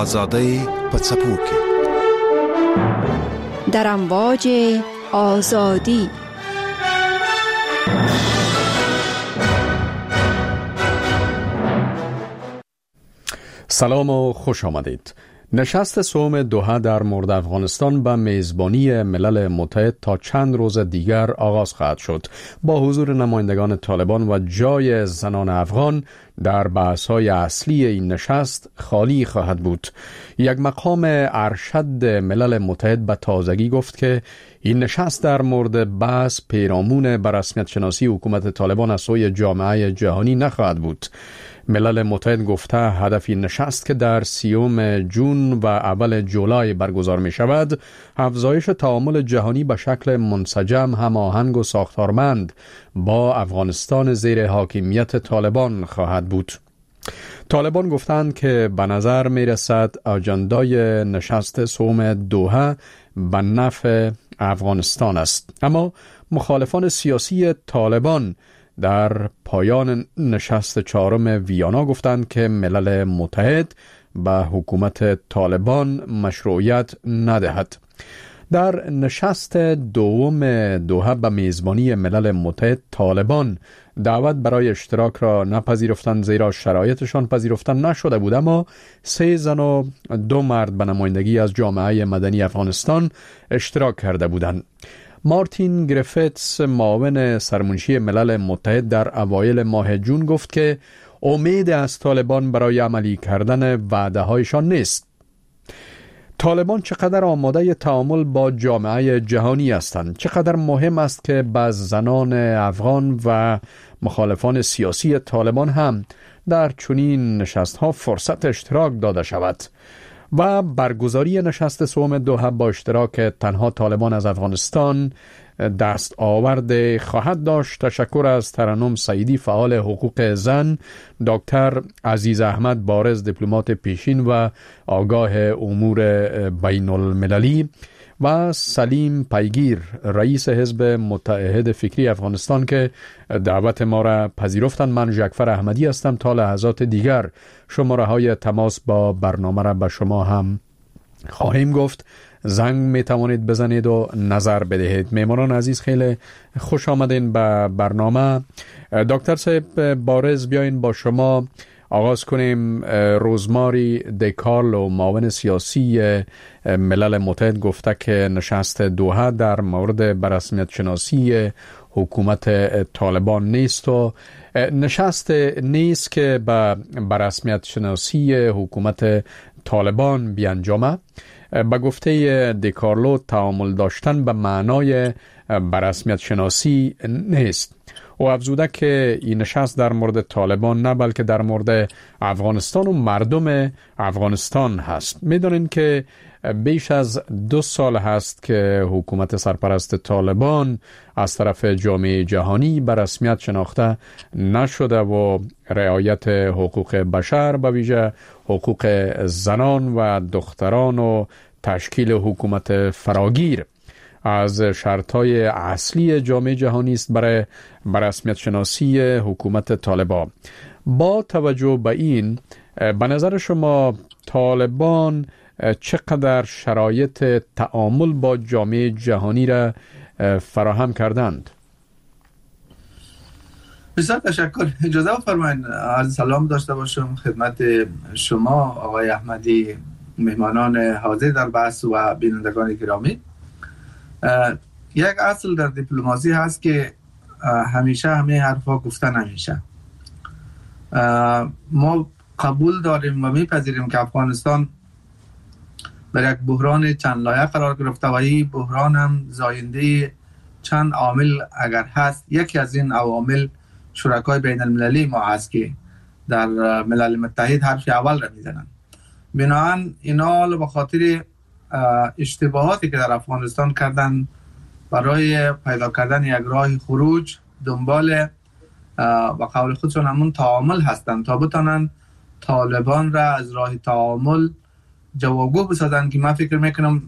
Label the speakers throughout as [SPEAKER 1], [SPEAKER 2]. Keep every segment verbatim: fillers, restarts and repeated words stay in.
[SPEAKER 1] آزادی پڅپوکي
[SPEAKER 2] در امواج آزادی.
[SPEAKER 3] سلام و خوش آمدید. نشست سوم دوحه در مورد افغانستان به میزبانی ملل متحد تا چند روز دیگر آغاز خواهد شد با حضور نمایندگان طالبان و جای زنان افغان در بحث‌های اصلی این نشست خالی خواهد بود. یک مقام ارشد ملل متحد به تازگی گفت که این نشست در مورد بحث پیرامون به رسمیت شناسی حکومت طالبان از سوی جامعه جهانی نخواهد بود. ملل متحد گفته هدف این نشست که در سیوم جون و اول جولای برگزار می شود افزایش تعامل جهانی به شکل منسجم، هماهنگ و ساختارمند با افغانستان زیر حاکمیت طالبان خواهد بود. طالبان گفتند که به نظر می رسد اجندای نشست سوم دوحه به نفع افغانستان است، اما مخالفان سیاسی طالبان در پایان نشست چهارم ویانا گفتند که ملل متحد به حکومت طالبان مشروعیت ندهد. در نشست دوم دوحه به میزبانی ملل متحد طالبان دعوت برای اشتراک را نپذیرفتند زیرا شرایطشان پذیرفته نشده بود، اما سه زن و دو مرد به نمایندگی از جامعه مدنی افغانستان اشتراک کرده بودند. مارتین گریفتس معاون سرمنشی ملل متحد در اوایل ماه جون گفت که امید از طالبان برای عملی کردن وعده هایشان نیست. طالبان چقدر آماده تعامل با جامعه جهانی هستند، چقدر مهم است که بعض زنان افغان و مخالفان سیاسی طالبان هم در چنین نشست‌ها فرصت اشتراک داده شود. و برگزاری نشست سوم دوحه با اشتراک تنها طالبان از افغانستان دست آورده خواهد داشت. تشکر از ترنم سعیدی، فعال حقوق زن، دکتر عزیز احمد بارز، دیپلمات پیشین و آگاه امور بین المللی، و سلیم پیگیر، رئیس حزب متحد فکری افغانستان که دعوت ما را پذیرفتند. من ژکفر احمدی هستم. تا لحظات دیگر شماره های تماس با برنامه را به شما هم خواهیم گفت. زنگ می توانید بزنید و نظر بدهید. میمانان عزیز، خیلی خوش آمدین به برنامه. دکتر صاحب بارز، بیاین با شما آغاز کنیم. روزماری دیکارلو، معاون سیاسی ملل متحد، گفته که نشست دوحه در مورد برسمیت شناسی حکومت طالبان نیست و نشست نیست که به برسمیت شناسی حکومت طالبان بیانجامه. به گفته دیکارلو تعامل داشتن به معنای برسمیت شناسی نیست. و افزوده که این نشست در مورد طالبان نه بلکه در مورد افغانستان و مردم افغانستان هست. میدونین که بیش از دو سال هست که حکومت سرپرست طالبان از طرف جامعه جهانی به رسمیت شناخته نشده و رعایت حقوق بشر، به ویژه حقوق زنان و دختران و تشکیل حکومت فراگیر از شرطهای اصلی جامعه جهانی است برای رسمیت شناسی حکومت طالبان. با توجه به این، به نظر شما طالبان چقدر شرایط تعامل با جامعه جهانی را فراهم کردند؟
[SPEAKER 4] بسیار تشکر. اجازه بفرمایید عرض سلام داشته باشم خدمت شما آقای احمدی، مهمانان حاضر در بحث و بینندگان گرامی. یک اصل در دیپلماسی هست که همیشه همه حرفا گفته نمیشه. ما قبول داریم و میپذیریم که افغانستان بر یک بحران چند لایه قرار گرفته و این بحران هم زاینده چند عامل اگر هست. یکی از این عوامل شرکای بین المللی ما هست که در ملل متحد حرف اول را میزنن. بنابراین اینا به خاطر اشتباهاتی که در افغانستان کردن برای پیدا کردن یک راه خروج دنبال و قول خودشون همون تعامل هستن تا بتانن طالبان را از راه تعامل جوابگو بسازن که من فکر میکنم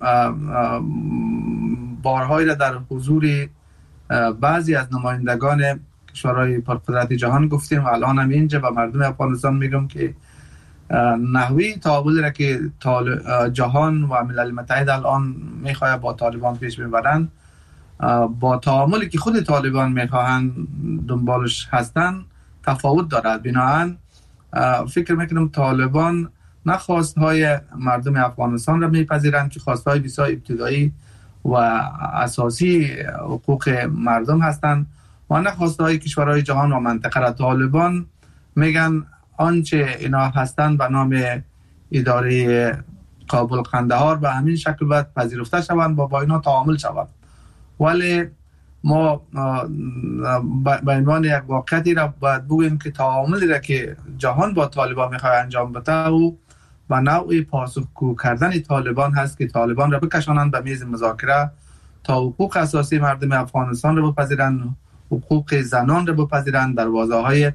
[SPEAKER 4] بارهایی را در حضور بعضی از نمایندگان کشورهای پرقدرت جهان گفتیم و الان هم اینجا به مردم افغانستان میگم که نحوی تعامل را که جهان و ملل متحد الان میخواه با طالبان پیش ببرند با تعاملی که خود طالبان میخواهند دنبالش هستند تفاوت دارد. بنابراین فکر میکنم طالبان نه خواستهای مردم افغانستان را میپذیرند که خواستهای بسیار ابتدایی و اساسی حقوق مردم هستند و نه خواستهای کشورهای جهان و منطقه را. طالبان میگن آنچه اینا هستند به نام اداره کابل قندهار به همین شکل باید پذیرفته شوند و با اینا تعامل شوند. ولی ما به عنوان یک واقعیتی را باید بگوییم که تعاملی را که جهان با طالبان میخواد انجام بده او و نوعی پاسخگو کردن طالبان هست که طالبان را بکشانند به میز مذاکره تا حقوق اساسی مردم افغانستان را بپذیرند، حقوق زنان را بپذیرند، دروازه‌های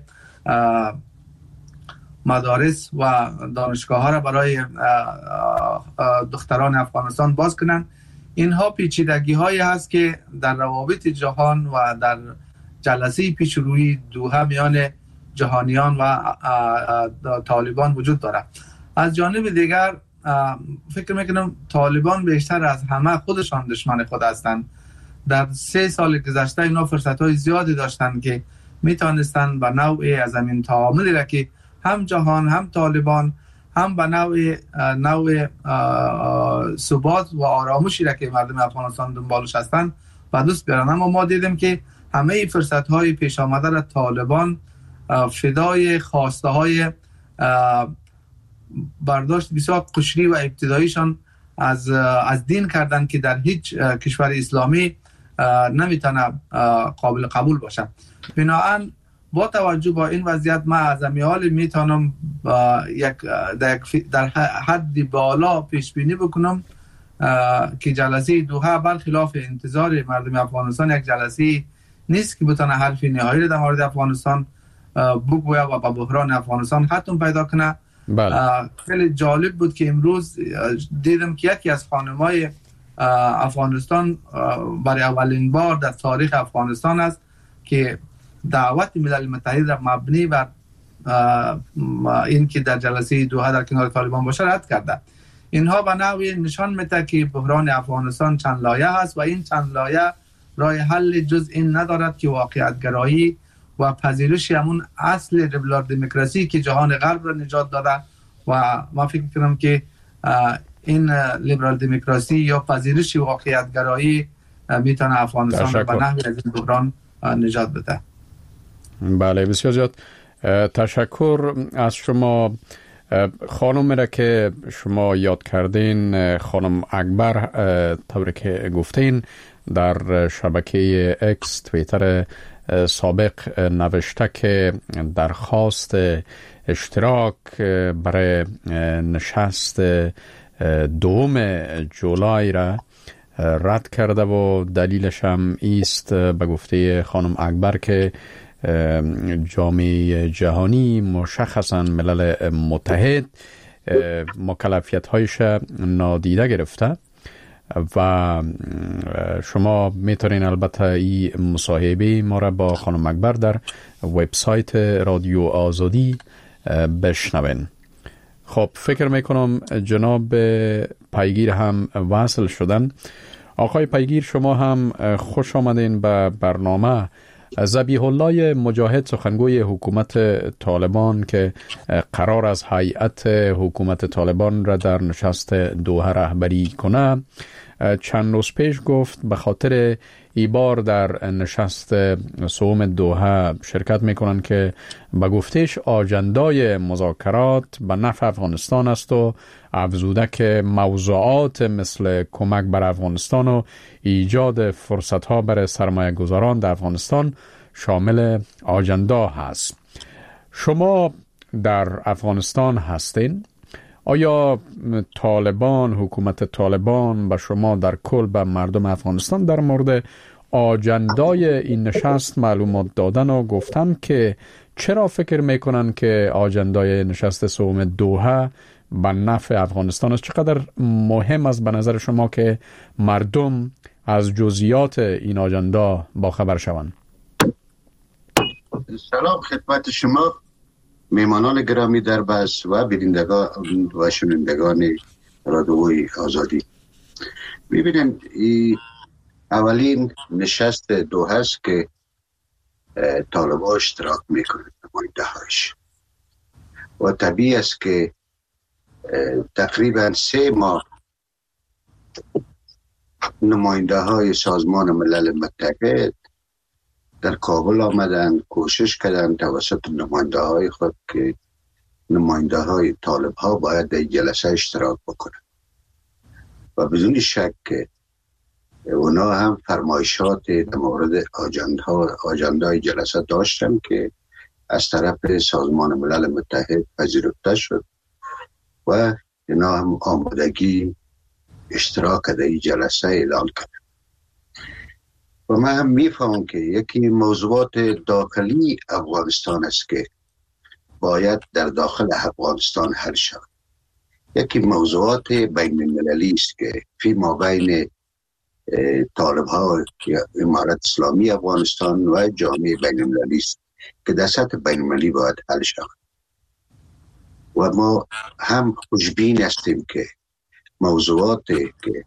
[SPEAKER 4] مدارس و دانشگاه ها را برای دختران افغانستان باز کنند. اینها پیچیدگی هایی هست که در روابط جهان و در جلسه پیشروی دوحه میان جهانیان و طالبان وجود دارد. از جانب دیگر فکر میکنم طالبان بیشتر از همه خودشان دشمن خود هستند. در سه سال گذشته اینا فرصت های زیادی داشتند که میتونستند به نوعی از این تعاملی را که هم جهان هم طالبان هم به نوع نوع ثبات و آرامشی را که مردم افغانستان دنبالش هستند و دوست بیارن، اما ما دیدیم که همه فرصت های پیش آمده را طالبان فدای خواسته های برداشت بسیار قشری و ابتداییشان از از دین کردن که در هیچ کشور اسلامی نمیتونه قابل قبول باشه. بنابراین با توجه با این وضعیت ما از امیال میتونم یک در حد بالا پیش بینی بکنم که جلسه دوحه برخلاف انتظار مردم افغانستان یک جلسه نیست که بتونه حرف نهایی در مورد افغانستان بگویه و با بحران افغانستان ختم پیدا کنه.
[SPEAKER 3] بله.
[SPEAKER 4] خیلی جالب بود که امروز دیدم که یکی از خانم‌های افغانستان برای اولین بار در تاریخ افغانستان است که دعوت ملل متحد را مبنی بر این که در جلسه دوحه در کنار طالبان باشه رد کرده. اینها به نوعی نشان میده که بحران افغانستان چند لایه هست و این چند لایه راه حل جز این ندارد که واقعیت گرایی و پذیرش همون اصل لیبرال دموکراسی که جهان غرب را نجات داده و من فکر کنم که این لیبرال دموکراسی یا پذیرش واقعیت گرایی میتونه افغانستان را به نحوی از این بحران نجات بده.
[SPEAKER 3] بله بسیار زیاد تشکر از شما. خانم را که شما یاد کردین، خانم اکبر، طوری که گفتین در شبکه اکس توییتر سابق نوشته که درخواست اشتراک برای نشست دوم جولای را رد کرده و دلیلش هم ایست به گفته خانم اکبر که جامعه جهانی مشخصا ملل متحد مکلفیت هایش نادیده گرفته و شما میتونین البته این مصاحبه ما را با خانم اکبر در وبسایت رادیو آزادی بشنوین. خب فکر میکنم جناب پیگیر هم وصل شدن. آقای پیگیر شما هم خوش آمدین به برنامه. ذبیح الله مجاهد سخنگوی حکومت طالبان که قرار از هیئت حکومت طالبان را در نشست دوحه رهبری کنه چند روز پیش گفت به خاطر ای بار در نشست سوم دوحه شرکت میکنن که به گفتش آجندای مذاکرات به نفع افغانستان است و افزوده که موضوعات مثل کمک بر افغانستان و ایجاد فرصت ها برای سرمایه گذاران در افغانستان شامل آجندا هست. شما در افغانستان هستین؟ آیا طالبان، حکومت طالبان به شما در کل به مردم افغانستان در مورد آجندای این نشست معلومات دادن و گفتن که چرا فکر میکنن که آجندای نشست سوم دوحه به نفع افغانستان است؟ چقدر مهم است به نظر شما که مردم از جزئیات این آجندا با خبر شوند؟
[SPEAKER 5] سلام خدمت شما. میمانان گرامی در بس و بینندگان و شنوندگان رادیوی آزادی، ببینید این اولین نشست دو هست که طالبان اشتراک میکنه نماینده هاش و طبیعی است که تقریبا سه ماه نماینده های سازمان ملل متحد در کابل آمدن، کوشش کردن توسط نماینده های خود که نماینده های طالب ها باید در جلسه اشتراک بکنن و بدون شک که اونا هم فرمایشات در مورد آجندای جلسه داشتن که از طرف سازمان ملل متحد پذیرفته شد و اینا هم آمادگی اشتراک در این جلسه اعلان کردن. و من هم میفهمم که یکی موضوعات داخلی افغانستان است که باید در داخل افغانستان حل شود. یکی موضوعات بین المللی است که فی ما بین طالب ها یا امارت اسلامی افغانستان و جامعه بین المللی است که در سطح بین المللی باید حل شود. و ما هم خوشبین هستیم که موضوعات که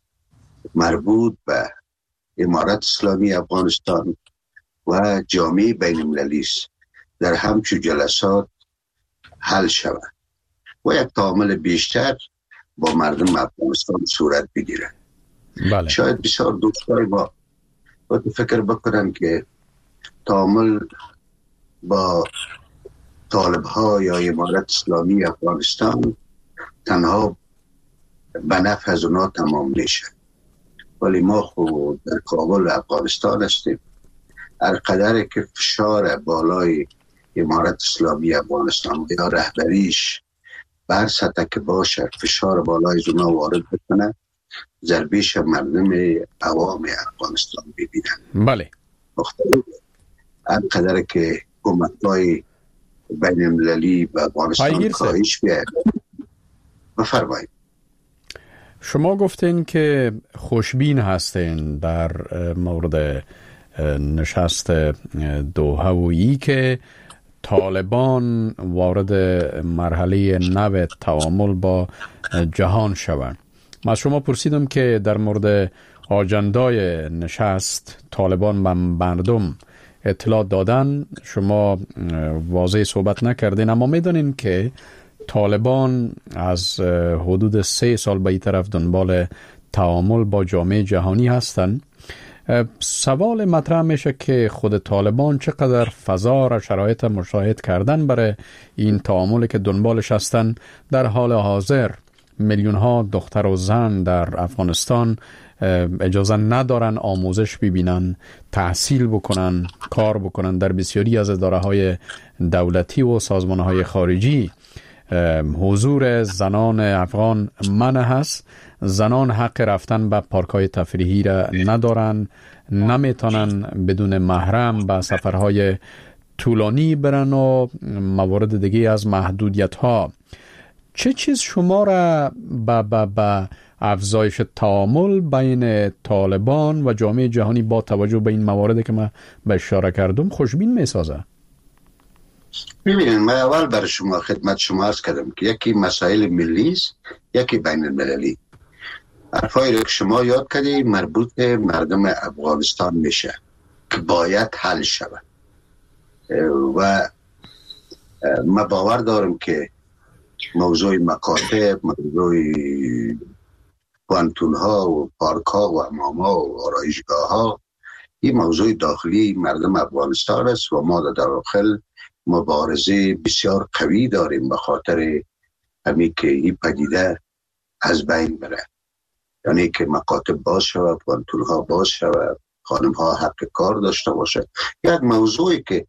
[SPEAKER 5] مربوط به امارت اسلامی افغانستان و جامعه بین المللی است در همچون جلسات حل شود و یک تعامل بیشتر با مردم افغانستان صورت بگیره.
[SPEAKER 3] بله.
[SPEAKER 5] شاید بسیار دوستای ما باید فکر بکنن که تعامل با طالب ها یا امارت اسلامی افغانستان تنها به نفع از اونا تمام میشه، ولی ما خود در کابل افغانستان هستیم. هر قدر که فشار بالای امارت اسلامی افغانستان یا رهبریش بر سطح که باشه فشار بالای از اونا وارد بکنه، ضربیش مردم عوام افغانستان ببینن.
[SPEAKER 3] بله.
[SPEAKER 5] مختلف هر قدر که حکومت‌های بین المللی و افغانستان کاهش بیاید. بفرمایید.
[SPEAKER 3] شما گفتین که خوشبین هستین در مورد نشست دوحه‌ای که طالبان وارد مرحله نو تعامل با جهان شوند. من از شما پرسیدم که در مورد آجندای نشست طالبان به مردم اطلاع دادن، شما واضح صحبت نکردین، اما میدونین که طالبان از حدود سه سال به این طرف دنبال تعامل با جامعه جهانی هستند. سوال مطرح میشه که خود طالبان چقدر فضا را شرایط مشاهد کردن برای این تعامل که دنبالش هستن. در حال حاضر میلیون ها دختر و زن در افغانستان اجازه ندارن آموزش ببینن، تحصیل بکنن، کار بکنن. در بسیاری از اداره های دولتی و سازمان های خارجی حضور زنان افغان منع هست. زنان حق رفتن به پارک‌های تفریحی را ندارن، نمیتونن بدون محرم به سفرهای طولانی برن و موارد دیگه از محدودیت ها. چه چیز شما را به با با افزایش تعامل بین طالبان و جامعه جهانی با توجه به این مواردی که من به اشاره کردم خوشبین میسازه؟
[SPEAKER 5] ببینید، من اول برای شما خدمت شما عرض کردم که یکی مسائل ملی است، یکی بین المللی. حرفایی رو که شما یاد کردید مربوط به مردم افغانستان میشه که باید حل شود و من باور دارم که موضوع مکاتب، موضوع پانتون ها و پارک ها و حمام ها و آرایشگاه ها این موضوع داخلی مردم افغانستان است و ما در داخل مبارزه بسیار قوی داریم به خاطر همین که این پدیده از بین بره، یعنی که مکاتب باز شود، پانتون ها باز شود، خانم ها حق کار داشته باشه. یک موضوعی که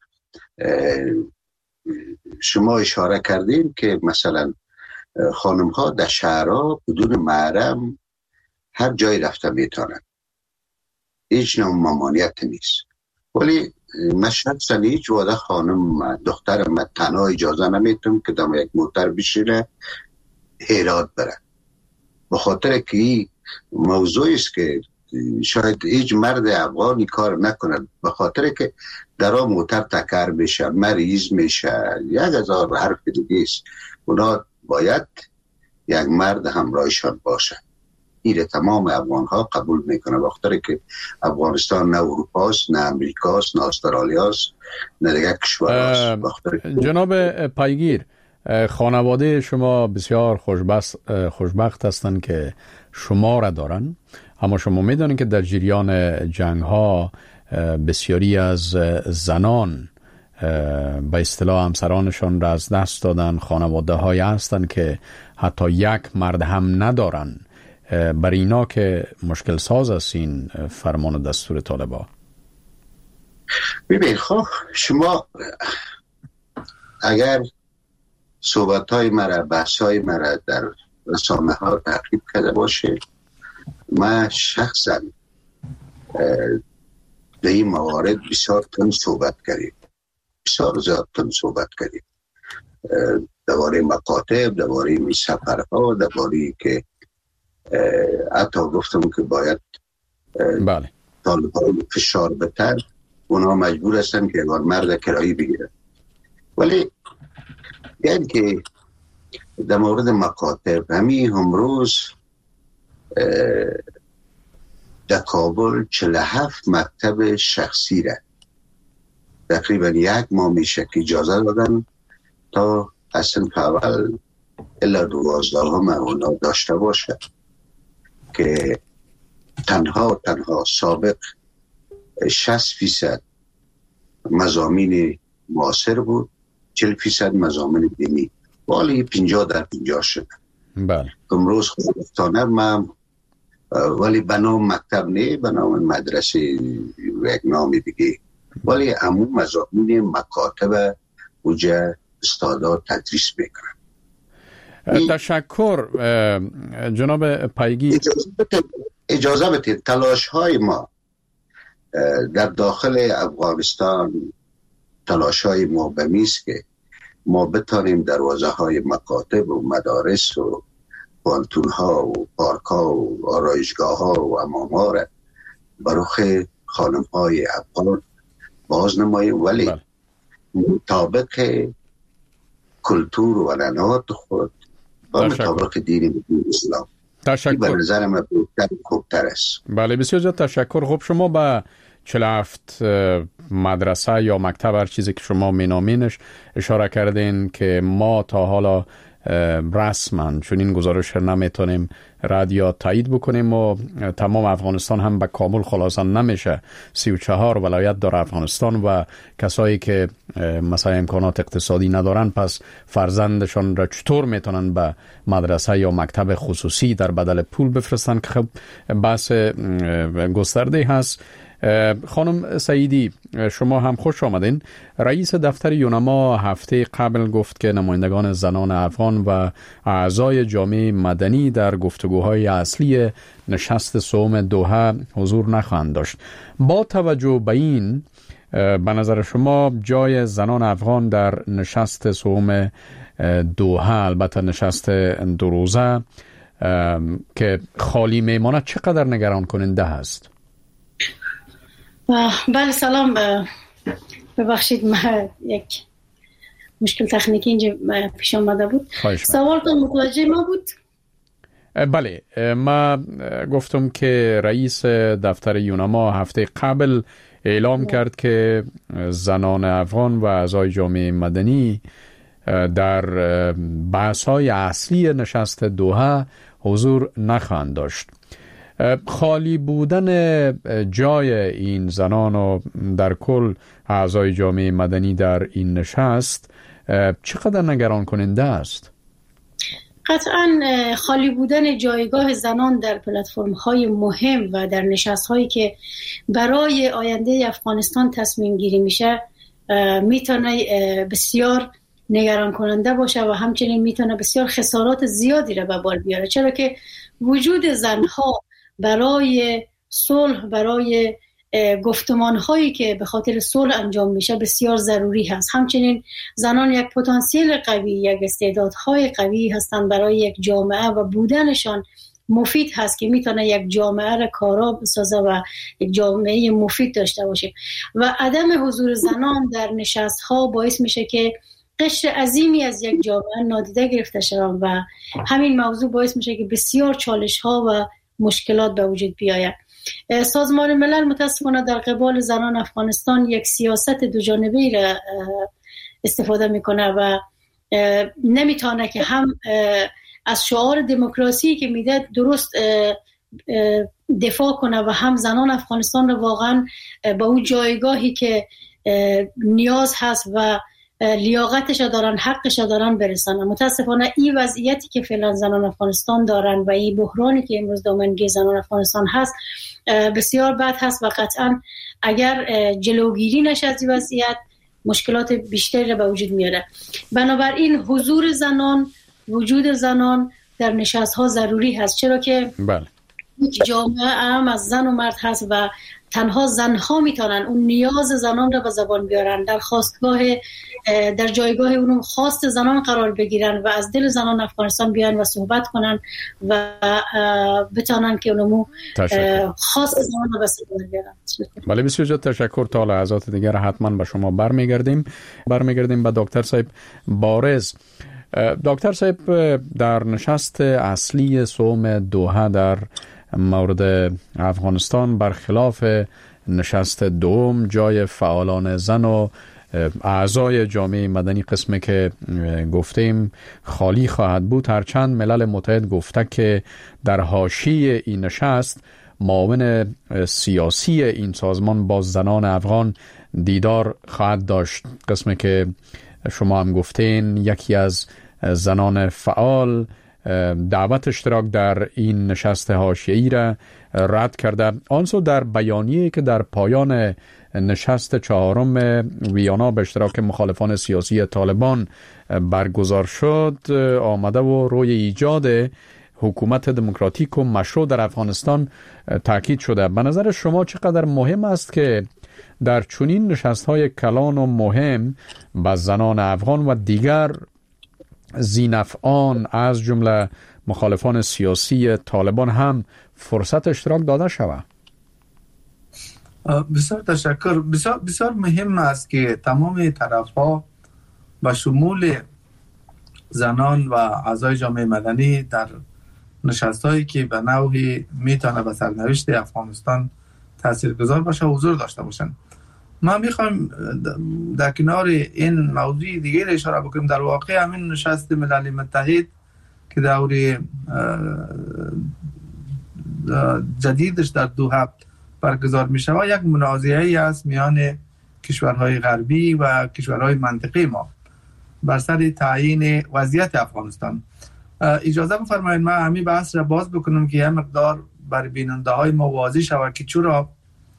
[SPEAKER 5] شما اشاره کردین که مثلا خانم ها در شهرها بدون محرم هر جای رفته میتونن، هیچ نوع ممانعت نیست، ولی من شخصا هیچ وقت خانم دختر من تنها اجازه نمیتونم که دم یک موتر بشینه هرات بره، به خاطر که این موضوعی است که شاید هیچ مرد افغانی کار نکنه، به خاطر که در آن موتر تکر میشه، مریض میشه، یک هزار حرف دیگه است. اونا باید یک مرد همراهشان باشه. این تمام افغان ها قبول میکنه، وقتی که افغانستان نه اروپاست، نه امریکاست، نه استرالیاست، نه دیگه کشورهاست.
[SPEAKER 3] جناب پایگیر، خانواده شما بسیار خوشبخت خوشبخت هستند که شما را دارن، اما شما میدونید که در جریان جنگ ها بسیاری از زنان به اصطلاح همسرانشان را از دست دادن. خانواده های هستند که حتی یک مرد هم ندارن. بر اینا که مشکل ساز است این فرمان و دستور طالبان.
[SPEAKER 5] ببین خب شما اگر صحبت های مرا، بحث های مرا در رسانه ها تعقیب کرده باشه، من شخصا در این موارد بسیار تند صحبت کردیم، بسیار زیاد تند صحبت کردیم درباره مکاتب، درباره می سفرها، درباره که حتی گفتم که باید
[SPEAKER 3] بله
[SPEAKER 5] طالبان فشار بتر، اونا مجبور هستن که اگر مرد کرایی بگیرن. ولی یعنی که در مورد مکاتب، همین امروز در کابل چهل و هفت مکتب شخصی را تقریبا یک ماه میشه که اجازه دادن تا اصلا اول الا دوازده هم اونا داشته باشه، که تنها تنها سابق شصت فیصد مضامین معاصر بود، چهل فیصد مضامین دینی، ولی پنجاه در پنجاه شد.
[SPEAKER 3] بله
[SPEAKER 5] امروز خودفتانه من ولی بنام مکتب نه، بنام مدرسه و یک نام دیگه، ولی عموم مضامین مکاتب اوجه استادا تدریس میکنن.
[SPEAKER 3] تشکر جناب پایگیر.
[SPEAKER 5] اجازه بدید تلاش های ما در داخل افغانستان، تلاش های ما بمیست که ما بتانیم دروازه های مکاتب و مدارس و پانتون ها و پارک ها و آرایشگاه ها و امام ها را برای خانم های افغان باز نماییم، ولی مطابق کلتور و عنعنات خود و مطابق دین اسلام.
[SPEAKER 3] تشکر.
[SPEAKER 5] به نظر من خوبتر است.
[SPEAKER 3] بله بسیار زیاد تشکر. خب شما به چهل و هفت مدرسه یا مکتب هر چیزی که شما مینامینش اشاره کردین که ما تا حالا رسما چون این گزارش نمیتونیم رادیو تایید بکنیم و تمام افغانستان هم به کامل خلاصه نمیشه. سی و چهار ولایت داره افغانستان و کسایی که مثلا امکانات اقتصادی ندارن پس فرزندشان را چطور میتونن به مدرسه یا مکتب خصوصی در بدل پول بفرستن که خب بحث گسترده هست. خانم سعیدی شما هم خوش آمدین. رئیس دفتر یونما هفته قبل گفت که نمایندگان زنان افغان و اعضای جامعه مدنی در گفتگوهای اصلی نشست سوم دوحه حضور نخواهند داشت. با توجه به این به نظر شما جای زنان افغان در نشست سوم دوحه، البته نشست دو روزه که خالی میماند، چقدر نگران کننده هست؟
[SPEAKER 6] بله سلام. ببخشید من یک مشکل تکنیکی اینجا پیش آمده بود. سوالتون متوجه ما بود؟
[SPEAKER 3] بله ما گفتم که رئیس دفتر یونما هفته قبل اعلام کرد که زنان افغان و اعضای جامعه مدنی در بحث‌های اصلی نشست دوحه حضور نخواهند داشت. خالی بودن جای این زنان و در کل اعضای جامعه مدنی در این نشست چقدر نگران کننده است؟
[SPEAKER 6] قطعاً خالی بودن جایگاه زنان در پلتفرم‌های مهم و در نشست‌هایی که برای آینده افغانستان تصمیم گیری میشه میتونه بسیار نگران کننده باشه و همچنین میتونه بسیار خسارات زیادی را به بار بیاره، چرا که وجود زنها برای صلح، برای گفتمان هایی که به خاطر صلح انجام میشه بسیار ضروری هست. همچنین زنان یک پتانسیل قوی، یک استعدادهای قوی هستند برای یک جامعه و بودنشان مفید هست که میتونه یک جامعه را کارا بسازه و یک جامعه مفید داشته باشیم. و عدم حضور زنان در نشست ها باعث میشه که قشر عظیمی از یک جامعه نادیده گرفته شوند و همین موضوع باعث میشه که بسیار چالش ها و مشکلات به وجود بیاید. سازمان ملل متاسفانه در قبال زنان افغانستان یک سیاست دو جانبه‌ای را استفاده میکنه و نمیتونه که هم از شعار دموکراسی که میده درست دفاع کنه و هم زنان افغانستان رو واقعا به اون جایگاهی که نیاز هست و لیاقتش دارن، حقش دارن برسن. متاسفانه این وضعیتی که فعلا زنان افغانستان دارن و این بحرانی که امروز دامنگیر زنان افغانستان هست بسیار بد هست و قطعا اگر جلوگیری نشه از این وضعیت مشکلات بیشتری به وجود میاره. بنابراین حضور زنان، وجود زنان در نشست ها ضروری هست، چرا که
[SPEAKER 3] بله
[SPEAKER 6] جامعه هم از زن و مرد هست و تنها زنها میتونن اون نیاز زنان را به زبان بیارن، در خواستگاه در جایگاه اونم خواست زنان قرار بگیرن و از دل زنان افغانستان بیان و صحبت کنن و بتونن که اونمو خواست زنان را به زبان بیارن.
[SPEAKER 3] بله بسیار زیاد تشکر. تا لحظات دیگر حتما به شما برمیگردیم برمیگردیم به دکتر صاحب بارز. دکتر صاحب، در نشست اصلی سوم دوحه در مورد افغانستان برخلاف نشست دوم جای فعالان زن و اعضای جامعه مدنی قسمی که گفتیم خالی خواهد بود، هرچند ملل متحد گفته که در حاشیه این نشست معاون سیاسی این سازمان با زنان افغان دیدار خواهد داشت. قسمی که شما هم گفتین یکی از زنان فعال دعوت اشتراک در این نشست حاشیه‌ای را رد کرده. آنسو در بیانیه‌ای که در پایان نشست چهارم ویانا به اشتراک مخالفان سیاسی طالبان برگزار شد آمده و روی ایجاد حکومت دموکراتیک و مشروع در افغانستان تاکید شده. به نظر شما چقدر مهم است که در چنین نشست‌های کلان و مهم به زنان افغان و دیگر ذی‌نفعان از جمله مخالفان سیاسی طالبان هم فرصت اشتراک داده شود؟
[SPEAKER 4] بسیار تشکر. بسیار بسیار مهم است که تمام طرف‌ها به شمول زنان و اعضای جامعه مدنی در نشست‌هایی که به نوعی میتونه به سرنوشت افغانستان تاثیرگذار باشه حضور داشته باشن. ما میخوایم در کنار این موضوع دیگه اشاره بکنیم. در واقع همین نشست ملل متحد که دور جدیدش در دوحه برگزار میشه و یک منازعه است میان کشورهای غربی و کشورهای منطقه ما بر سر تعیین وضعیت افغانستان. اجازه بفرمایید ما همین بحث را باز بکنم که یه مقدار بر بیننده های ما واضح شود که چرا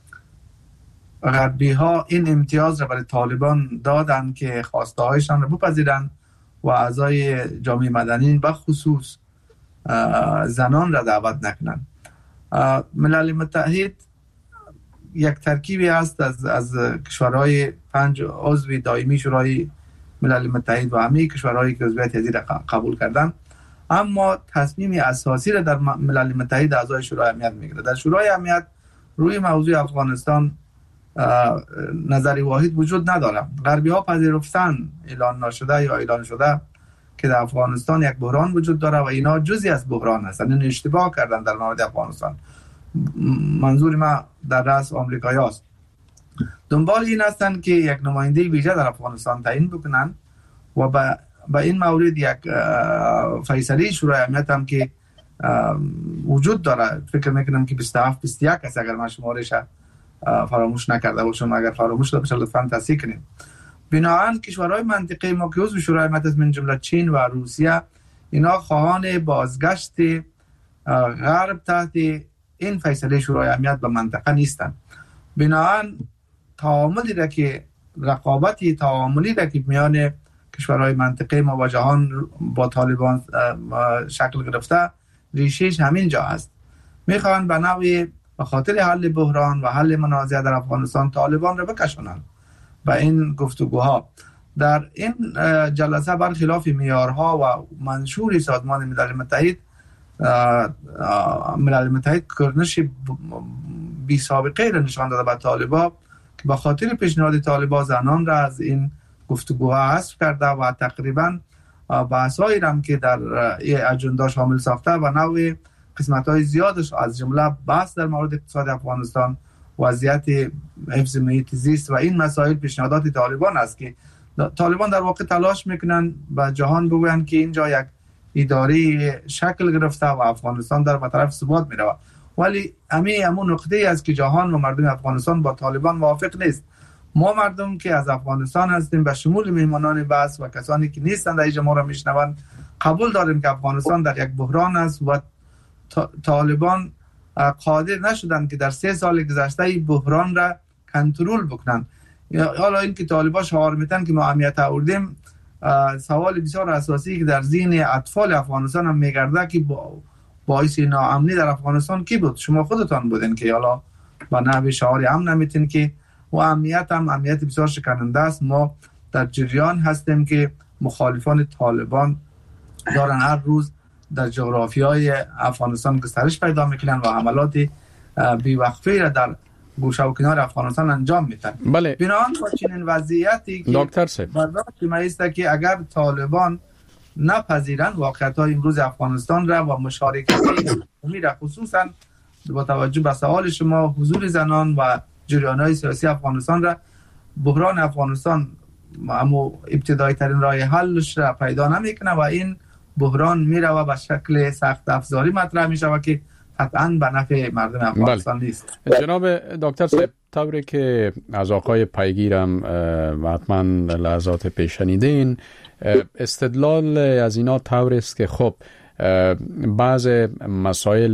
[SPEAKER 4] غربی ها این امتیاز را برای طالبان دادن که خواسته هایشان را بپذیرن و اعضای جامعه مدنی به خصوص زنان را دعوت نکنن. ملل متحد یک ترکیبی است از از کشورهای پنج عضو دائمی شورای ملل متحد و همه کشورهایی که عضویت هذه را قبول کردن، اما تصمیم اساسی را در ملل متحد اعضای شورای امنیت میگیره. در شورای امنیت روی موضوع افغانستان نظری واحد وجود نداره. غربی ها پذیرفتن اعلان نشده یا اعلان شده که در افغانستان یک بحران وجود داره و اینا جزئی از بحران هستند. این اشتباه کردن در مورد افغانستان. منظور ما در رأس آمریکایی هست. دنبال این هستند که یک نماینده ویژه در افغانستان تعیین بکنن و با با این مورد یک فیصله شورای امنیت هم که وجود داره. فکر میکنم که بیست و هفت بیست و یک است اگر من شمارش فراموش نکرده باشم. اگر فراموش شده باشه لطفاً تصحیح کنید. بنابراین کشورهای منطقه ما که عضو شورای امنیت من جمله چین و روسیه اینا خواهان بازگشت غرب تحت این فیصله شورای امنیت به منطقه نیستند. بنابراین تعاملی را که رقابتی تعاملی را که میان کشورهای منطقه ما و جهان با طالبان شکل گرفته ریشهش همین جا است. میخوان به نوعی به خاطر حل بحران و حل منازعه در افغانستان طالبان را بکشونن. و این گفتگوها در این جلسه برخلاف معیارها و منشور سازمان ملل متحد ملل متحد کرنش بی سابقه را نشان داده به طالبان که با خاطر پیشنهاد طالبان زنان را از این گفتگوها حذف کرده و تقریبا بحث‌هایی هم که در این اجندا شامل ساخته و نوع قسمت‌های زیادش از جمله بحث در مورد اقتصاد افغانستان، وضعیت حفظ محیط زیست و این مسائل پیشنهادات طالبان است که طالبان در واقع تلاش میکنن به جهان بگویند که اینجا یک اداره شکل گرفته و افغانستان در به طرف ثبات میره، ولی همین همون نقطه‌ای است که جهان و مردم افغانستان با طالبان موافق نیست. ما مردم که از افغانستان هستیم به شمول میهمانان بحث و کسانی که نیستند در اینجا ما را میشنوند قبول داریم که افغانستان در یک بحران است و طالبان قادر نشدند که در سه سال گذشته این بحران را کنترل بکنن. حالا این که طالبان شعار میتن که ما امنیت آوردیم، سوال بسیار اساسی که در ذهن اطفال افغانستان هم میگرده که باعث ناامنی در افغانستان کی بود؟ شما خودتان بودین که حالا با نحو شعار امن نمیتین که و امنیت هم امنیت بسیار شکننده است. ما در جریان هستیم که مخالفان طالبان دارن هر روز در جغرافیای افغانستان گسترش پیدا میکنن و حملات بی‌وقفه را در گوشه و کنار افغانستان انجام میدن.
[SPEAKER 3] بله.
[SPEAKER 4] بنابراین با چنین وضعیتی که
[SPEAKER 3] دکتر صاحب
[SPEAKER 4] برداشت ما است که اگر طالبان نپذیرند واقعیت‌های امروز افغانستان را و مشارکت عمومی را، خصوصا با توجه به سوال شما حضور زنان و جریان‌های سیاسی افغانستان را، بحران افغانستان اما ابتدایی ترین راه حلش را پیدا نمیکنه و این بحران میره و به شکل سخت افزاری مطرح میشه و که قطعاً به نفع مردم افغانستان نیست.
[SPEAKER 3] جناب دکتر صاحب، طوری که از آقای پیگیرم و حتما لحظات پیش شنیدین، استدلال از اینا طوری است که خب بعض مسائل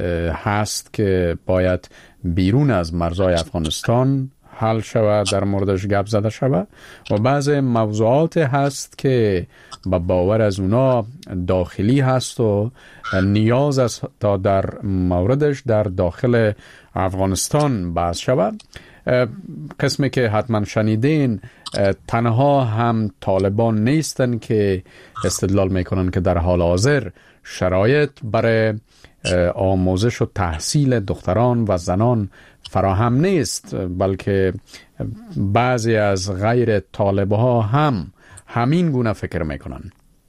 [SPEAKER 3] هست که باید بیرون از مرزهای افغانستان حل شود، در موردش گپ زده شود و بعض موضوعات هست که با باور از اونا داخلی هست و نیاز است تا در موردش در داخل افغانستان بحث شود. قسمی که حتما شنیدین، تنها هم طالبان نیستن که استدلال میکنن که در حال حاضر شرایط برای آموزش و تحصیل دختران و زنان فراهم نیست، بلکه بعضی از غیر طالبها هم همین گونه فکر میکنن.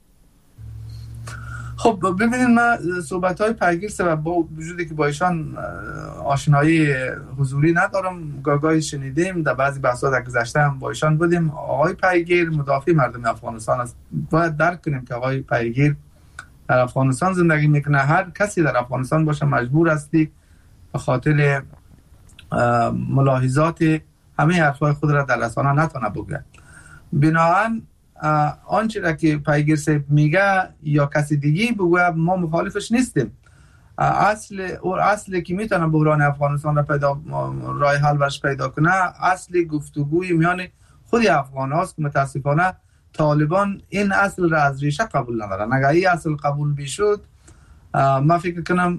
[SPEAKER 4] خب ببینید، من صحبت‌های پیگیر سبب با وجودی که با ایشان آشنایی حضوری ندارم، گاگاهی شنیدیم، در بعضی بحث‌ها در گذشته هم با ایشان بودیم. آقای پیگیر مدافع مردم افغانستان است. باید درک کنیم که آقای پیگیر در افغانستان زندگی میکنه. هر کسی در افغانستان باشه مجبور استی به خاطر ملاحظات همه حرفای خود را در رسانه نتونه بگه. بنابراین آنچه را که پیگیر صاحب میگه یا کسی دیگه بگه ما مخالفش نیستیم. اصل اور اصلی که میتونه بحران افغانستان را پیدا راه حل برش پیدا کنه، اصل گفتگوی میان خود افغان هاست که متاسفانه طالبان این اصل را از ریشه قبول ندارن. اگر این اصل قبول بشد، ما فکر کنم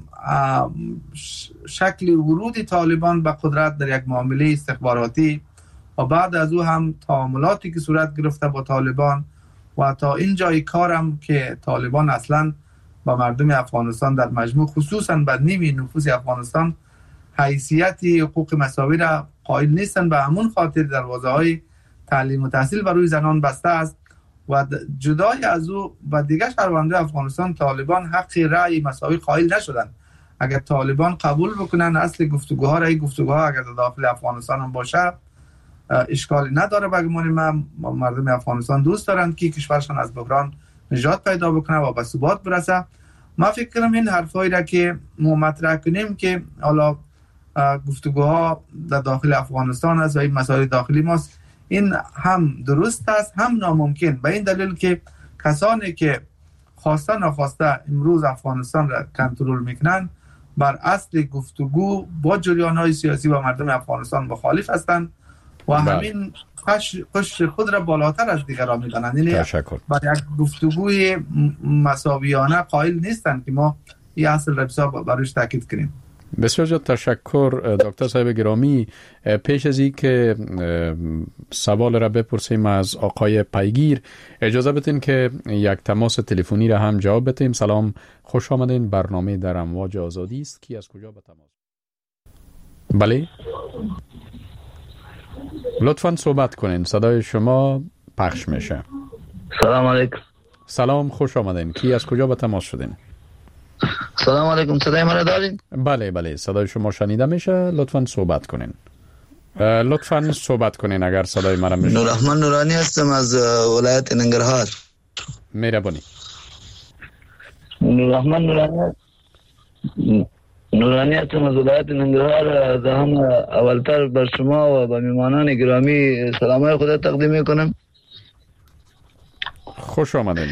[SPEAKER 4] شکل ورود طالبان به قدرت در یک معامله استخباراتی و بعد از او هم تعاملاتی که صورت گرفته با طالبان و تا این جای کارم که طالبان اصلا با مردم افغانستان در مجموع خصوصا به نیمی نفوس افغانستان حیثیتی حقوق مساوی را قائل نیستن. به همون خاطر دروازه‌های تعلیم و تحصیل بر روی زنان بسته است و جدای از او و دیگر شهروندان افغانستان طالبان حق رأی مساوی قائل نشدن. اگر طالبان قبول بکنن اصل گفتگوها را، این گفتگوها اگر در داخل افغانستان هم باشه اشکالی نداره. بگمان من مردم افغانستان دوست دارند که کشورشان از بحران نجات پیدا بکنه و به ثبات برسه. ما فکر کنم این حرفایی را که ما مطرح کنیم که حالا گفتگوها در داخل افغانستان است و این مسائل داخلی ماست، این هم درست است هم ناممکن، به این دلیل که کسانی که خواسته نخواسته امروز افغانستان را کنترل میکنن بر اصل گفتگو با جریان‌های سیاسی و مردم افغانستان مخالف هستند و همین قش خود را بالاتر از دیگران میدانند. یعنی برای یک گفتگوی مساویانه قائل نیستند که ما این اصل را بسیار برایش تاکید کنیم.
[SPEAKER 3] بسیار زیاد تشکر دکتر صاحب گرامی. پیش از این که سوال را بپرسیم از آقای پیگیر، اجازه بدین که یک تماس تلفنی را هم جواب بدیم. سلام، خوش آمدین. برنامه در امواج آزادی است. کی از کجا به تماس؟ بله، لطفاً صحبت کنین، صدای شما پخش میشه.
[SPEAKER 7] سلام علیکم.
[SPEAKER 3] سلام، خوش آمدین. کی از کجا به تماس شدین؟
[SPEAKER 7] سلام علیکم، صدای من دارین؟
[SPEAKER 3] بله بله، صدای شما شنیده میشه. لطفاً صحبت کنین. لطفاً صحبت کنین اگر صدای من میشه.
[SPEAKER 7] نوررحمن نورانی هستم از ولایت ننگرهار.
[SPEAKER 3] مهربانی.
[SPEAKER 7] نوررحمن نورانی نورانی هستم از ولایت ننگرهار. از هم اولتر بر شما و به میهمانان گرامی سلامای خدا تقدیم میکنم.
[SPEAKER 3] خوش آمدین.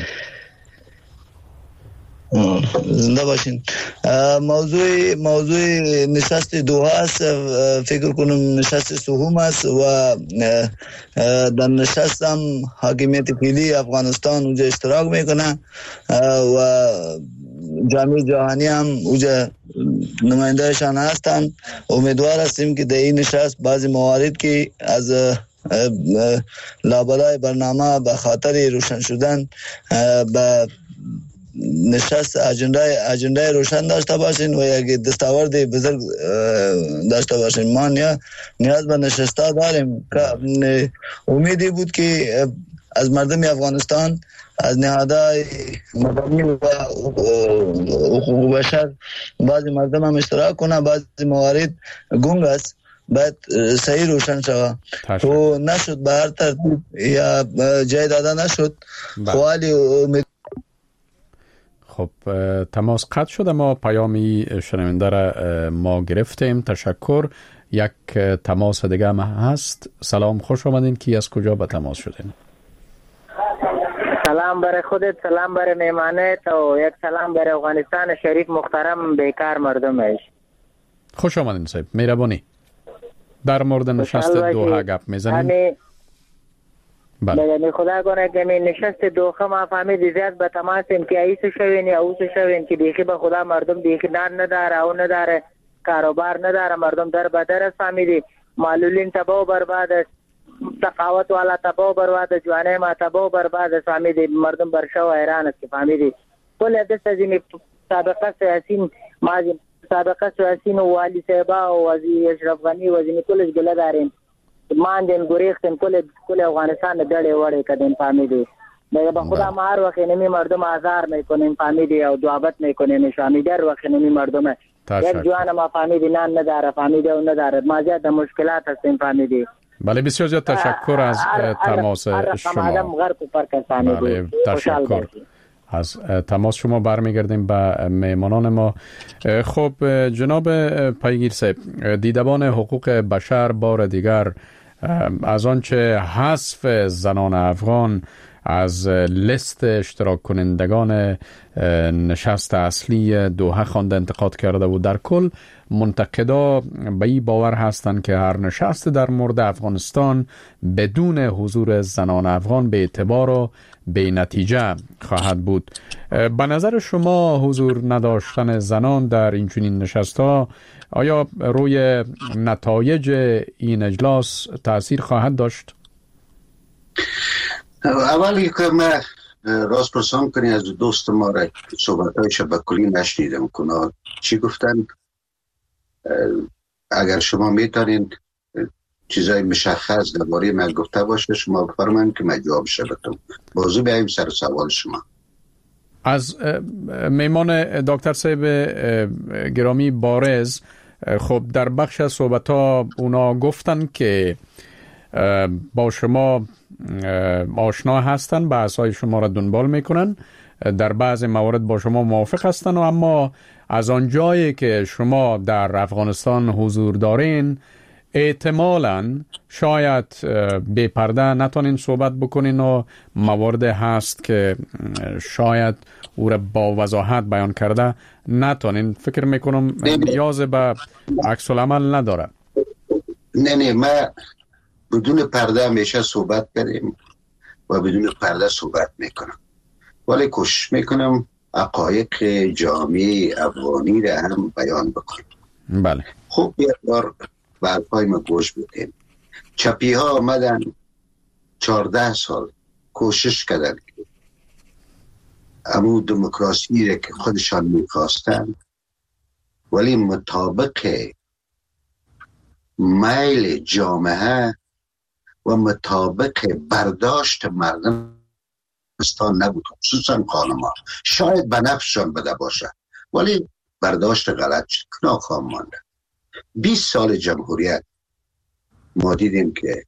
[SPEAKER 7] زنده باشین. موضوع موضوع نشست دوحه است. فکر کنم نشست سوم است و در نشست هم حاکمیت فعلی افغانستان اونجا اشتراک میکنه و جامعه جهانی هم اونجا نمایندهشان هستن. امیدوار هستیم که در این نشست بعضی موارد که از لابلای برنامه به خاطر روشن شدن به نشست اجنده اجنده روشن داشته باشین و یک دستاورد بزرگ داشته باشین. ما نیاز به نشسته داریم. امیدی بود که از مردم افغانستان، از نهادهای مدنی و حقوق بشر بعضی مردم هم اشتراک کنه. بعضی موارد گنگ است، باید صحیح روشن شود. تو نشد به هر ترتیب یا جای داده نشد. خوالی امید.
[SPEAKER 3] خب تماس قطع شده. ما پیامی شنونده را ما گرفتیم. تشکر. یک تماس دیگه هم هست. سلام، خوش آمدین. کی از کجا به تماس شدین؟
[SPEAKER 8] سلام برای خودت، سلام برای میمانت و یک سلام برای افغانستان شریف محترم بیکار مردمش.
[SPEAKER 3] خوش آمدین صاحب، مهربانی. در مورد نشست دوحه گپ میزنیم.
[SPEAKER 8] بله خدا کنه که می نشست دوحه ما فهمید زیاد به تماسیم که ایسو شوین یا اوسو شوین که دیخی به خدا مردم دیخی نان نداره او نداره کاروبار نداره. مردم در بدر است فهمیدی. معلولین تباه و برباد است، تقاوت والا تباه و برباد است، جوانه ما تباه و برباد است فهمیدی. مردم برشا و حیران است که فهمیدی. کل دست از این سابقه سیاسین مازی سابقه سیاسین و والی صاحبا و وزیر اشرف غنی و وزیر کلش گله داریم. ماندن گریختن کل کل افغانستان دړې وړې کدن فهمیدی. به خدا ما هر وخت نمی مردم آزار میکنیم فهمیدی و دعوت میکنیم شامی در وخت نمی مردم یک جوان ما فهمیدی نان نداره فهمیدی و نداره. ما زیاد مشکلات هستیم فهمیدی.
[SPEAKER 3] بله بسیار زیاد تشکر از تماس شما. بله تشکر از تماس شما. برمیگردیم به میمانان ما. خب جناب پیگیر صاحب، دیدبان حقوق بشر بار دیگر از آنچه حذف زنان افغان از لیست اشتراک کنندگان نشست اصلی دوحه خوانده انتقاد کرده و در کل منتقدا به این باور هستند که هر نشست در مورد افغانستان بدون حضور زنان افغان به اعتبار و به نتیجه خواهد بود. به نظر شما حضور نداشتن زنان در این چنین نشست‌ها آیا روی نتایج این اجلاس تأثیر خواهد داشت؟
[SPEAKER 5] اولی که من راست پرسان کنی از دوست ما را صحبت‌های شبکلی نشنیدم کنه چی گفتن. اگر شما میتونید چیزای مشخص درباره من گفته باشه شما بفرمایید که من جواب بدم. بازو بیاییم سر سوال شما.
[SPEAKER 3] از میمان دکتر صاحب گرامی بارز، خب در بخش از صحبت‌ها اونا گفتن که با شما آشنا هستن، بحث‌های شما را دنبال میکنن، در بعض موارد با شما موافق هستن و اما از آن جایی که شما در افغانستان حضور دارین احتمالاً شاید بی پرده نتونین صحبت بکنین و موارد هست که شاید او را با وضاحت بیان کرده نتونین. فکر میکنم نیاز به عکس العمل نداره.
[SPEAKER 5] نه نه ما بدون پرده همیشه صحبت کردیم و بدون پرده صحبت میکنم، ولی کوشش میکنم حقایق جامعه افغانی را هم بیان بکنم.
[SPEAKER 3] بله.
[SPEAKER 5] خب یک بار برپای ما گوش بودیم. چپی ها آمدن چارده سال کوشش کردن که امو دموکراسی را که خودشان میخواستن ولی مطابق میل جامعه و مطابق برداشت مردم نبود، خصوصا خانم‌ها. شاید به نفسشان بده باشه ولی برداشت غلط شد، ناکام مانده. بیست سال جمهوریت ما دیدیم که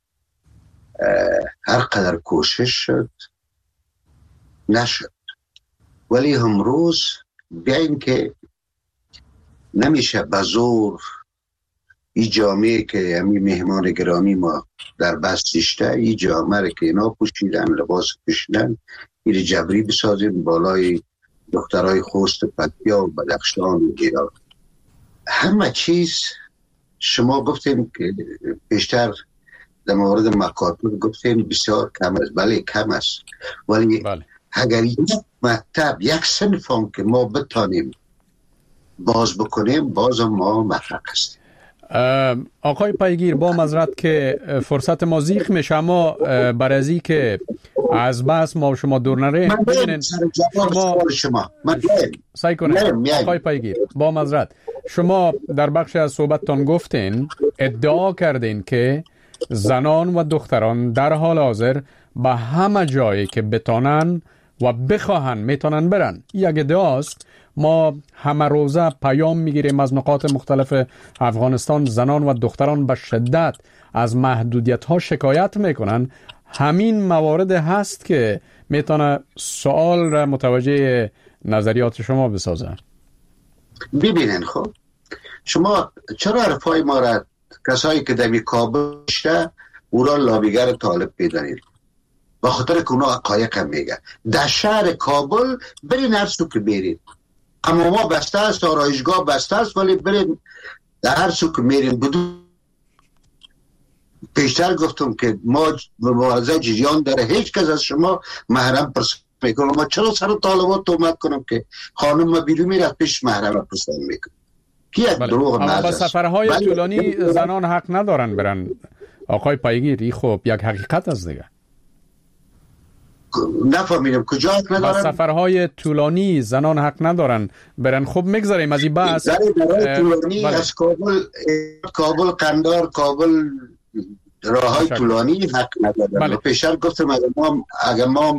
[SPEAKER 5] هر قدر کوشش شد نشد، ولی امروز بیاییم که نمیشه به زور این جامعه که همین مهمان گرامی ما در بستیشته، این جامعه رو که اینا پوشیدن، لباس پوشیدن، این جبری بسازیم بالای دخترای خوست پکتیا و بدخشان و ایران. همه چیز شما گفتیم که بیشتر در مورد مکاتب گفتیم بسیار کم است. بله کم است، ولی بله. اگر یک مکتب یک صنف هم که ما بتانیم باز بکنیم باز ما موفق هستیم.
[SPEAKER 3] آقای پیگیر با معذرت که فرصت ما زیخ میشه، اما برای ازی که از بس ما شما دور نره
[SPEAKER 5] من ببینید شما شما من
[SPEAKER 3] سعی کنید. آقای پیگیر با معذرت، شما در بخش از صحبتتان گفتین ادعا کردین که زنان و دختران در حال حاضر به همه جایی که بتانن و بخواهن میتونن برن. یک ادعاست. ما همه روزه پیام میگیریم از نقاط مختلف افغانستان، زنان و دختران به شدت از محدودیت ها شکایت میکنن. همین موارد هست که میتونه سوال را متوجه نظریات شما بسازه.
[SPEAKER 5] ببینن خب شما چرا حرفای ما را کسایی که در کابل شده او را لابیگر طالب میدانید؟ به خاطر که اونا حقایق هم میگه. در شهر کابل برین هر سو که برید، اما ما بسته است، آرایشگاه بسته است، ولی برین در هر سو که میرین. بدون پیشتر گفتم که ما مبارزه جریان داره، هیچ کس از شما محرم پرسان میکنم. ما چرا سر طالبات تومت کنم که خانم ما بیرون میره پیش محرم پرسان میکنم؟ کی یک دروغ
[SPEAKER 3] اما
[SPEAKER 5] محض
[SPEAKER 3] با
[SPEAKER 5] است.
[SPEAKER 3] سفرهای طولانی زنان حق ندارن برن. آقای پیگیر خب یک حقیقت است دیگه.
[SPEAKER 5] نفهمیدم کجا حق ندارن؟
[SPEAKER 3] با سفرهای طولانی زنان حق ندارن برن. خب میگذاریم از این بحث.
[SPEAKER 5] طولانی از کابل کابل قندار کابل راههای طولانی حق ندارن. بله. پیشتر گفتم اگر ما اگر ما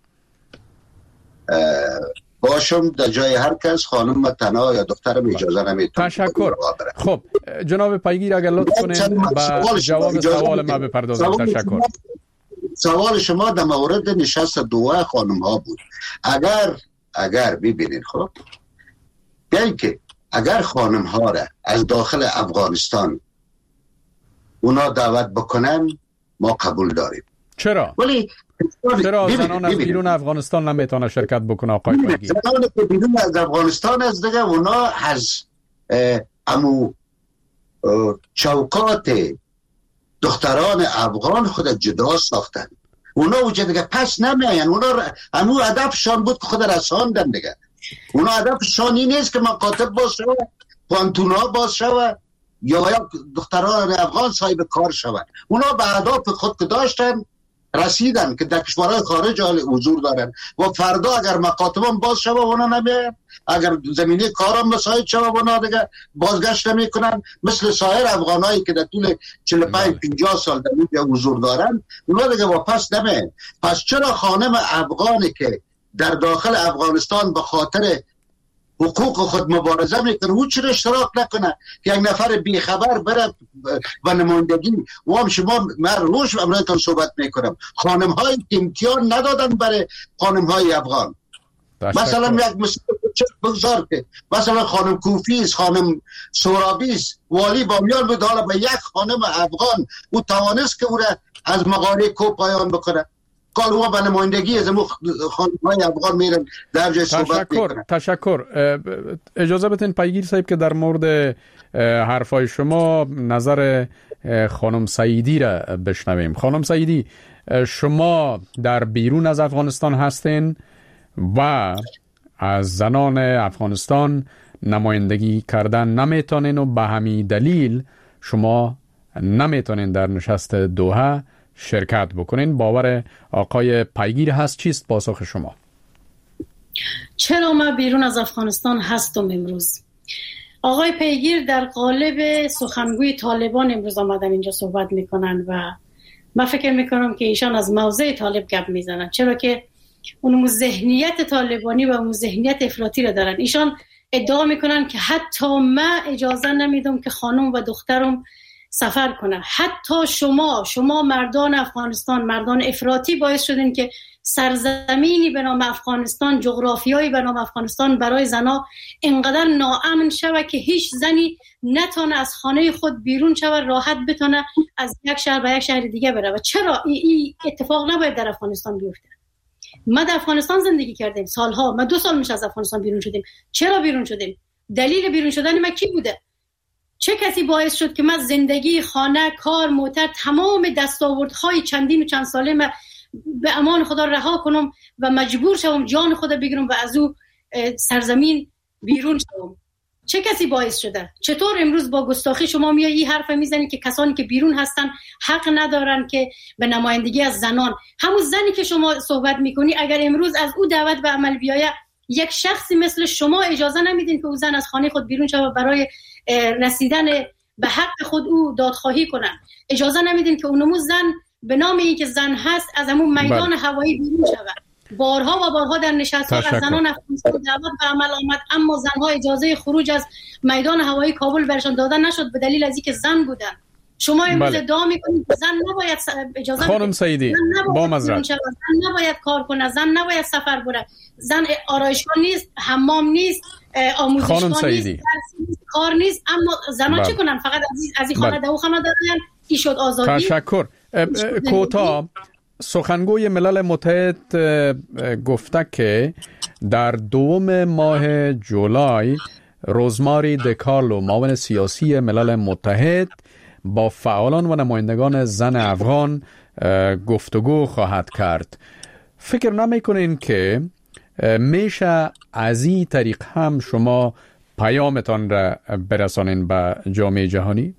[SPEAKER 5] باشم در جای هر کس خانم تنها یا دخترم اجازه نمیتونم.
[SPEAKER 3] تشکر. خب جناب پیگیر اگر لطف کنین با جواب سوال ما بپردازید. تشکر.
[SPEAKER 5] سوال شما در مورد نشست دوه خانم ها بود. اگر اگر ببینید خب بیایید که اگر خانم ها را از داخل افغانستان اونا دعوت بکنن ما قبول داریم.
[SPEAKER 3] چرا؟
[SPEAKER 5] ولی
[SPEAKER 3] چرا زنان از بیرون افغانستان نمیتونه شرکت بکنه آقای پیگیر؟
[SPEAKER 5] زنان که بیرون از افغانستان از دیگه اونا از امو چوکات دختران افغان خود جدا ساختن. اونا وجه دیگه پس نمیاین. اونا امو هدفشان بود که خود رساندن دیگه. اونا هدفشان این نیست که مکاتب باز شود، پانتونا باز شود یا دختران افغان صاحب کار شود. اونا به هدف خود که داشتن رسیدن که در کشورهای خارج حضور دارن و فردا اگر مکاتبم باز شود اونا نمیاین، اگر زمینه کارم مساعد شود اونا دیگه بازگشت نمیکنن مثل سایر افغانایی که در طول چهل و پنج پنجاه سال در اینجا حضور دارن اونا دیگه واپس نمیاین. پس چرا خانم افغانی که در داخل افغانستان به خاطر حقوق خود مبارزه میکنه او چرا اشتراک نکنه که یک نفر بیخبر بره و نمایندگی؟ و هم شما من روش امرایتان صحبت میکنم خانم های امتیان ندادن برای خانم های افغان. مثلا یک مثال بگذار که مثلا خانم کوفیز، خانم سورابیز والی بامیان بود، حالا به یک خانم افغان او توانست که او را از مقاله کو پایان بکنه. کار ما به نمایندگی از خانم‌های افغان میرن در جای صحبت میکنن.
[SPEAKER 3] تشکر. اجازه بتین پیگیر صاحب که در مورد حرفای شما نظر خانم سعیدی را بشنویم. خانم سعیدی شما در بیرون از افغانستان هستین و از زنان افغانستان نمایندگی کردن نمیتونین و به همین دلیل شما نمیتونین در نشست دوحه شرکت بکنین. باور آقای پیگیر هست، چیست پاسخ شما؟
[SPEAKER 6] چرا من بیرون از افغانستان هستم امروز؟ آقای پیگیر در قالب سخنگوی طالبان امروز آمدن اینجا صحبت میکنن و من فکر میکنم که ایشان از موضع طالب گپ میزنن، چرا که اون ذهنیت طالبانی و اون ذهنیت افراطی رو دارن. ایشان ادعا میکنن که حتی من اجازه نمیدم که خانم و دخترم سفر کنن. حتی شما شما مردان افغانستان، مردان افراطی باعث شدین که سرزمینی به نام افغانستان، جغرافیایی به نام افغانستان برای زنا اینقدر ناامن شود که هیچ زنی نتونه از خانه خود بیرون شود، راحت بتونه از یک شهر به یک شهر دیگه بره. و چرا این ای اتفاق نباید در افغانستان بیفته؟ ما در افغانستان زندگی کردیم سالها، ما دو سال میشه از افغانستان بیرون شدیم. چرا بیرون شدیم؟ دلیل بیرون شدن ما کی بوده؟ چه کسی باعث شد که من زندگی، خانه، کار، موتر، تمام دستاوردهای چندین و چند ساله ما به امان خدا رها کنم و مجبور شوم جان خدا بگیرم و از او سرزمین بیرون شوم؟ چه کسی باعث شده؟ چطور امروز با گستاخی شما میای این حرف میزنید که کسانی که بیرون هستن حق ندارن که به نمایندگی از زنان، همون زنی که شما صحبت میکنی اگر امروز از او دعوت به عمل بیایه، یک شخصی مثل شما اجازه نمیدین که او زن از خانه خود بیرون شود برای رسیدن به حق خود او دادخواهی کنن. اجازه نمیدین که اونمو زن به نام این که زن هست از همون میدان بل. هوایی بیرون شود. بارها و بارها در نشست‌ها از زنان افغانستان دعوت به عمل آمد، اما زنها اجازه خروج از میدان هوایی کابل برشان داده نشد به دلیل از اینکه زن بودن. شما امروز ادعا میکنید زن نباید اجازه
[SPEAKER 3] خانم سعیدی با مزرعه
[SPEAKER 6] زن نباید کار کنه، زن نباید سفر بره، زن آرایشگاه نیست، حمام نیست، آموزشگاه نیست، کار نیست، اما زنها چه کنن؟ فقط از این خانه دو خانه دادن. این شد آزادی.
[SPEAKER 3] تشکر. کوتا سخنگوی ملل متحد گفته که در دوم ماه جولای روزماری دکارلو معاون سیاسی ملل متحد با فعالان و نمایندگان زن افغان گفتگو خواهد کرد. فکر نمی‌کنین که میشه از این طریق هم شما پیامتان را برسانین به جامعه جهانی؟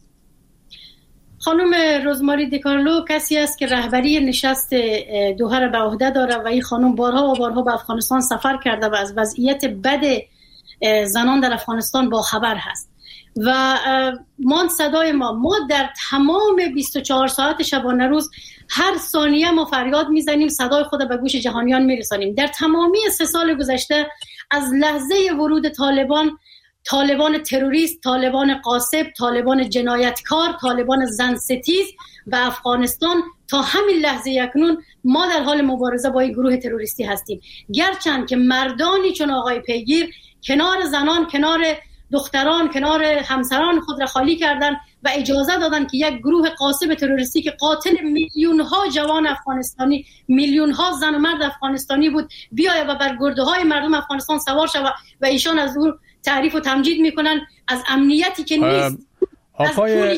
[SPEAKER 6] خانم روزماری دیکارلو کسی است که رهبری نشست دوحه را به عهده داره و این خانم بارها و بارها به افغانستان سفر کرده و از وضعیت بد زنان در افغانستان با خبر هست و ما صدای ما ما در تمام بیست و چهار ساعت شبانه روز هر ثانیه ما فریاد میزنیم، صدای خود به گوش جهانیان میرسانیم. در تمامی سه سال گذشته از لحظه ورود طالبان، طالبان تروریست، طالبان قاصب، طالبان جنایتکار، طالبان زن ستیز به افغانستان تا همین لحظه اکنون ما در حال مبارزه با این گروه تروریستی هستیم. گرچند که مردانی چون آقای پیگیر کنار زنان، کنار دختران، کنار همسران خود را خالی کردن و اجازه دادن که یک گروه قاصب تروریستی که قاتل میلیون ها جوان افغانستانی، میلیون ها زن و مرد افغانستانی بود بیاید و بر گرده های مردم افغانستان سوار شود و ایشان از او تعریف و تمجید میکنن از امنیتی که نیست،
[SPEAKER 3] آقای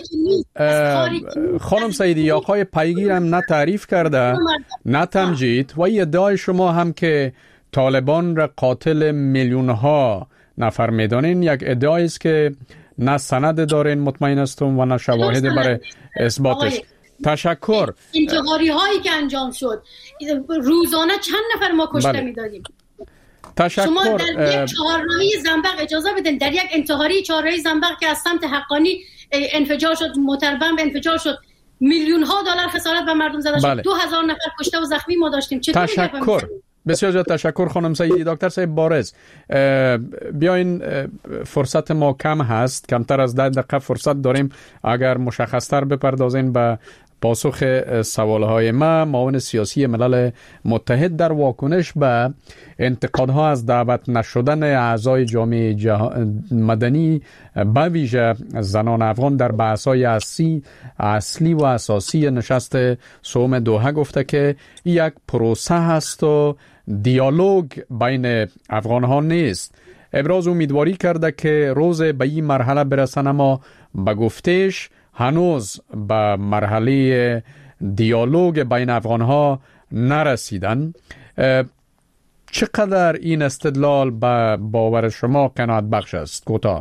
[SPEAKER 3] خانم سعیدی، آقای پیگیر هم نه تعریف کرده نه تمجید و ادعای شما هم که طالبان را قاتل میلیون ها نفر میدانین یک ادعایی است که نه سند دارین مطمئن هستم و نه شواهد برای اثباتش. تشکر.
[SPEAKER 6] انتحاری هایی که انجام شد روزانه چند نفر ما کشته بله. میدادیم.
[SPEAKER 3] تشکر.
[SPEAKER 6] شما در یک چهارراهی زنبق اجازه بدین، در یک انتحاری چهارراهی زنبق که از سمت حقانی انفجار شد، موتربم انفجار شد، میلیون ها دلار خسارت به مردم زده شد، بله. دو هزار نفر کشته و زخمی ما داشتیم.
[SPEAKER 3] تشکر. بسیار زیاد تشکر خانم سعیدی. دکتر صاحب بارز، بیاین فرصت ما کم هست، کمتر از ده دقیقه فرصت داریم، اگر مشخصتر بپردازین به پاسخ سوالهای ما. معاون سیاسی ملل متحد در واکنش به انتقادها از دعوت نشدن اعضای جامعه مدنی به ویژه زنان افغان در بحث‌های اصلی اصلی و اساسی نشست سوم دوحه گفته که یک پروسه هست و دیالوگ بین افغان‌ها نیست. ابراز امیدواری کرده که روز به این مرحله برسن، اما به گفتش هنوز به مرحله دیالوگ بین افغان‌ها نرسیدن. چقدر این استدلال به باور شما قناعت بخش است؟ کوتاه.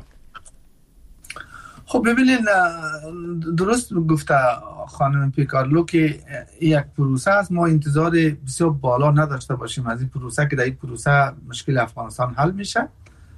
[SPEAKER 4] خب ببینید، درست گفته خانم پیکارلو که یک پروسه است. ما انتظار بسیار بالا نداشته باشیم از این پروسه که در این پروسه مشکل افغانستان حل میشه.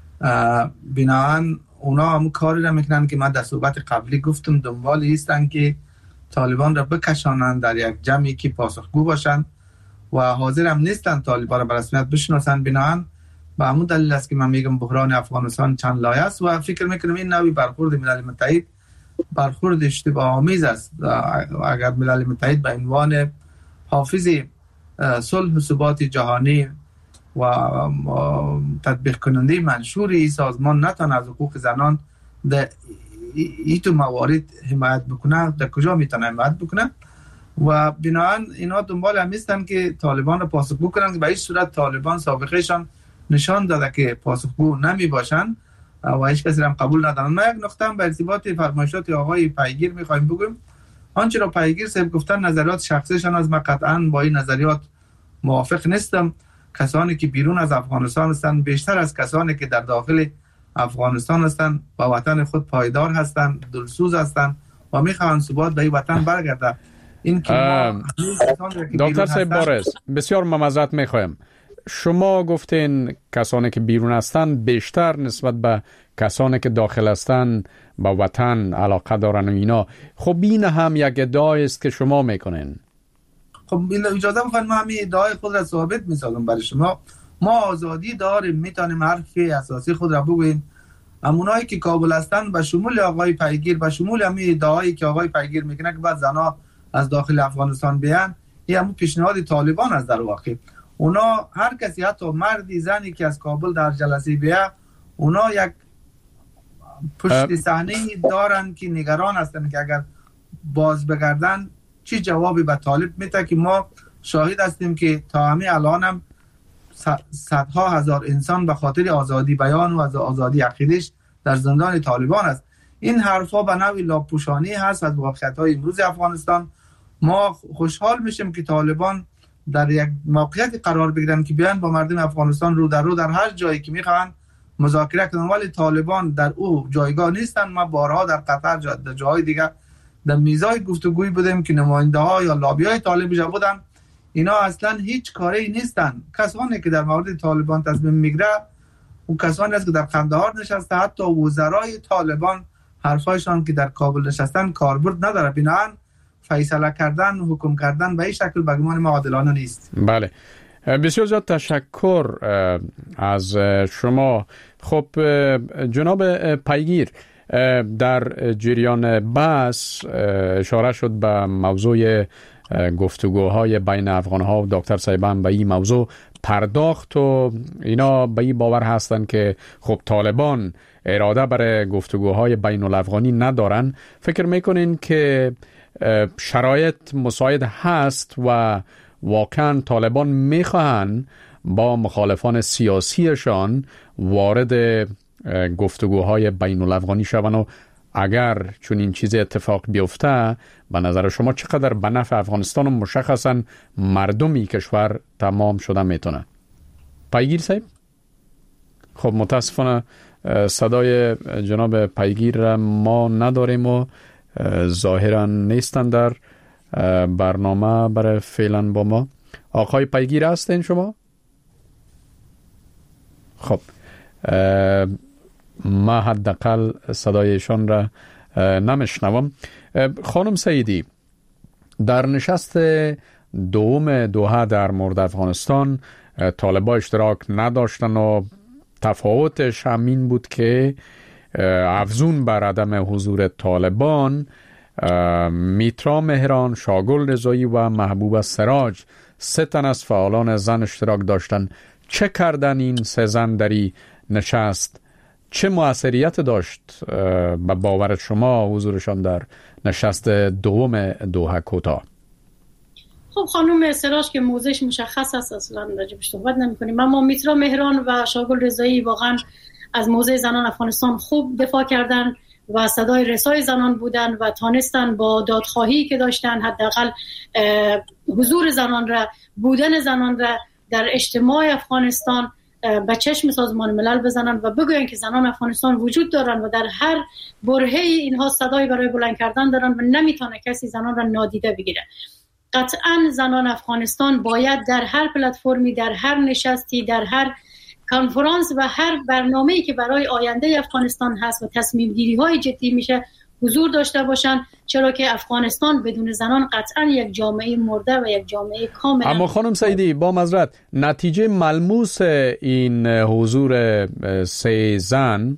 [SPEAKER 4] بنابراین اونا هم کاری را میکنن که من در صحبت قبلی گفتم، دنبال ایستن که طالبان را بکشانند در یک جمعی که پاسخگو باشند و حاضر هم نیستن طالبان را به رسمیت بشناسن. بنابراین به همون دلیل است که من میگم بحران افغانستان چند لایه است و فکر میکنم این نوعی برخورد ملل متحد برخورد اشتباه آمیز است. اگر ملل متحد به عنوان حافظ صلح و ثبات جهانی و تطبیق کننده منشور این سازمان نتونه از حقوق زنان در این تو موارد حمایت بکنه، در کجا میتونه حمایت بکنه؟ و بنابراین اینا دنبال هم نیستن که طالبان را پاسخگو کنن که به این صورت طالبان سابقهشان نشان داده که پاسخگو نمی باشن و هیچ کسی هم قبول ندارن. ما یک نقطه هم به ارتباط فرمایشات آقای پیگیر میخوایم بگیم. آنچه را پیگیر صاحب گفتن نظریات شخصیشان از، من قطعا با این نظریات موافق نیستم. کسانی که بیرون از افغانستان هستند بیشتر از کسانی که در داخل افغانستان هستند با وطن خود پایدار هستند، دلسوز هستند و میخوان ثبات به وطن برگرده. این که ما
[SPEAKER 3] دکتر صاحب بارز بسیار ممزت میخوایم. شما گفتین کسانی که بیرون هستند بیشتر نسبت به کسانی که داخل هستند با وطن علاقه دارن و اینا. خب این هم یک ادعای است که شما میکنین.
[SPEAKER 4] خب اجازه بفرمایید من همین ادعای خود را ثابت میسازم برای شما. ما آزادی داریم، میتونیم حرف اساسی خود را بگوییم. همونایی که کابل هستند به شمول آقای پیگیر، به شمول همین ادعایی که آقای پیگیر میکنه که بعد زنا از داخل افغانستان بیان، این همون پیشنهاد طالبان است. در واقع اونا هر کسی، حتی مردی زنی که از کابل در جلسه بیا، اونا یک پشت صحنه دارن که نگران هستن که اگر باز بگردن چی جوابی به طالب میده. که ما شاهد هستیم که تا همین الان هم صدها هزار انسان به خاطر آزادی بیان و از آزادی عقیده‌اش در زندان طالبان است. این حرفا به نوعی لاپوشانی هست از واقعیت‌های امروز افغانستان. ما خوشحال میشیم که طالبان در یک موقعیت قرار بگیرن که بیان با مردم افغانستان رو در رو در هر جایی که میخوان مذاکره کنن، ولی طالبان در او جایگاه نیستن. ما بارها در قطر در جاهای دیگه در میزای گفتگوی بودیم که نماینده ها یا لابی های طالب جا بودن، اینا اصلا هیچ کاری نیستن. کسانی که در مورد طالبان تصمیم میگیره و کسانی است که در قندهار نشسته، حتی وزرای طالبان حرفایشان که در کابل نشستن کاربرد نداره. بنابراین فیصله کردن و حکم کردن به این شکل به گمان ما عادلانه نیست.
[SPEAKER 3] بله، بسیار زیاد تشکر از شما. خب جناب پیگیر، در جریان بحث اشاره شد به موضوع گفتگوهای بین افغان‌ها و دکتر صاحبان به این موضوع پرداخت و اینا به این باور هستند که خب طالبان اراده برای گفتگوهای بین الافغانی ندارن. فکر میکنین که شرایط مساعد هست و واقعا طالبان میخواهن با مخالفان سیاسیشان وارد گفتگوهای بین الافغانی شوند و اگر چون این چیز اتفاق بیفته به نظر شما چقدر به نفع افغانستان و مشخصا مردمی کشور تمام شده میتونه؟ پیگیر صاحب؟ خب متاسفانه صدای جناب پیگیر ما نداریم و ظاهرا نیستن در برنامه برای فعلا با ما. آقای پیگیر هستین شما؟ خب ما حداقل صدایشان را نمیشنوم. خانم سیدی، در نشست دوم دوحه در مورد افغانستان طالبان اشتراک نداشتن و تفاوتش همین بود که افزون بر عدم حضور طالبان میترا مهران، شاگل رضایی و محبوب سراج سه تن از فعالان زن اشتراک داشتن. چه کردن این سه زن در این نشست؟ چه مؤثریت داشت به باور شما حضورشان در نشست دوم دوحه کوتاه؟
[SPEAKER 6] خب خانم سراج که موضوعش مشخص است، اصلا راجبش صحبت نمی‌کنیم. اما میترا مهران و شاگل رضایی واقعا از موضوع زنان افغانستان خوب دفاع کردن و صدای رسای زنان بودن و تانستن با دادخواهی که داشتن حداقل حضور زنان را، بودن زنان را در اجتماع افغانستان به چشم سازمان ملل بزنن و بگوین که زنان افغانستان وجود دارن و در هر برهه اینها صدای برای بلند کردن دارن و نمیتونه کسی زنان را نادیده بگیره. قطعا زنان افغانستان باید در هر پلتفرمی، در هر نشستی، در هر کنفرانس و هر برنامه‌ای که برای آینده افغانستان هست و تصمیم گیری های جدی میشه حضور داشته باشن، چرا که افغانستان بدون زنان قطعا یک جامعه مرده و یک جامعه کامل.
[SPEAKER 3] اما خانم سعیدی با معذرت، نتیجه ملموس این حضور سه زن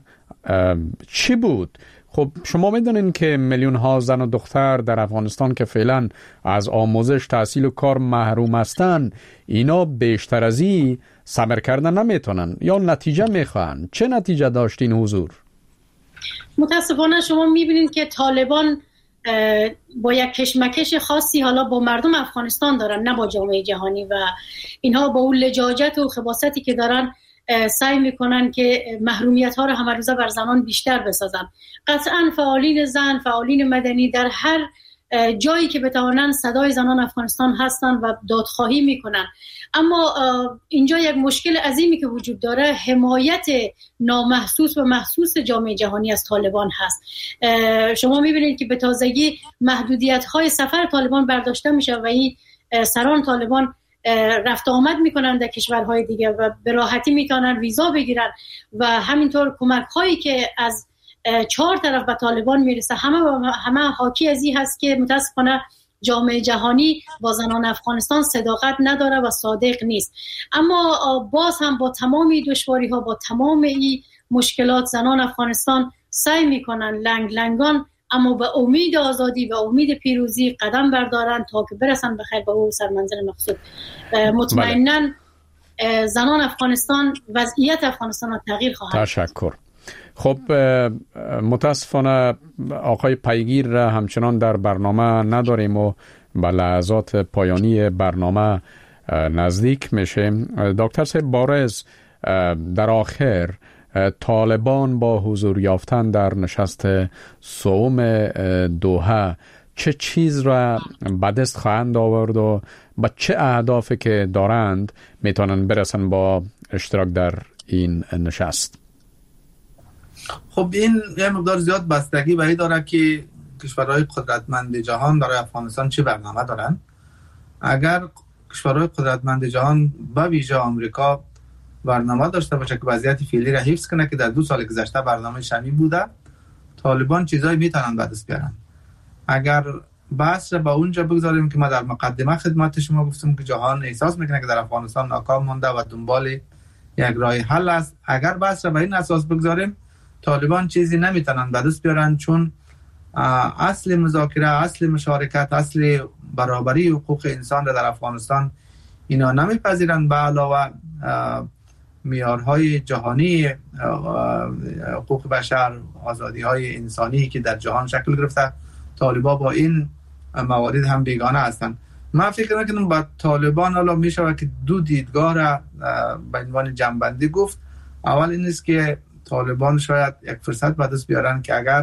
[SPEAKER 3] چی بود؟ خب شما میدونین که میلیون ها زن و دختر در افغانستان که فعلا از آموزش، تحصیل و کار محروم هستن، اینا بیشتر از این ثمر کردن نمیتونن یا نتیجه میخوان. چه نتیجه داشت این حضور؟
[SPEAKER 6] متاسفانه شما میبینید که طالبان با یک کشمکش خاصی حالا با مردم افغانستان دارن، نه با جامعه جهانی، و اینها با اون لجاجت و خباثتی که دارن سعی میکنن که محرومیت ها رو همه روزه بر زنان بیشتر بسازن. قطعا فعالین زن، فعالین مدنی در هر جایی که بتوانن صدای زنان افغانستان هستن و دادخواهی میکنن. اما اینجا یک مشکل عظیمی که وجود داره حمایت نامحسوس و محسوس جامعه جهانی از طالبان هست. شما میبینید که به تازگی محدودیت های سفر طالبان برداشته میشه و این سران طالبان رفت آمد میکنن در کشورهای دیگه و به راحتی میتونن ویزا بگیرن و همینطور کمک هایی که از چهار طرف به طالبان میرسه همه همه حاکی از این هست که متاسفانه جامعه جهانی با زنان افغانستان صداقت نداره و صادق نیست. اما باز هم با تمام دشواری ها، با تمام این مشکلات، زنان افغانستان سعی میکنن لنگ لنگان اما به امید آزادی و امید پیروزی قدم بردارن تا که برسن به خیر به اون سرمنزل مقصود. مطمئناً زنان افغانستان، وضعیت افغانستان را تغییر خواهد.
[SPEAKER 3] تشکر. خب متاسفانه آقای پیگیر را همچنان در برنامه نداریم و به لحظات پایانی برنامه نزدیک میشیم. دکتر صاحب بارز، در آخر طالبان با حضور یافتن در نشست سوم دوحه چه چیز را به دست خواهند آورد و به چه اهدافی که دارند میتونن برسن با اشتراک در این نشست؟
[SPEAKER 4] خب این یه مقدار زیاد بستگی به این داره که کشورهای قدرتمند جهان برای افغانستان چه برنامه دارن. اگر کشورهای قدرتمند جهان به ویژه آمریکا برنامه داشته باشه که وضعیت فعلی را حفظ کنه که در دو سال گذشته برنامه شمی بوده، طالبان چیزایی میتونن به دست بیارن. اگر بحث را به اونجا بگذاریم که ما در مقدمه خدمت شما گفتم که جهان احساس میکنه که در افغانستان ناکام مونده و دنبال یک راه حل است، اگر بحث را به این اساس بگذاریم طالبان چیزی نمیتونن به دست بیارن، چون اصل مذاکره، اصل مشارکت، اصل برابری حقوق انسان را در افغانستان اینا نمیپذیرن. به علاوه معیارهای جهانی حقوق بشر، آزادی‌های انسانی که در جهان شکل گرفته، طالبان با این موارد هم بیگانه هستند. من فکر نکنم با طالبان حالا میشه که دو دیدگاه را به عنوان جنبندی گفت. اول این است که طالبان شاید یک فرصت به دست بیارن که اگر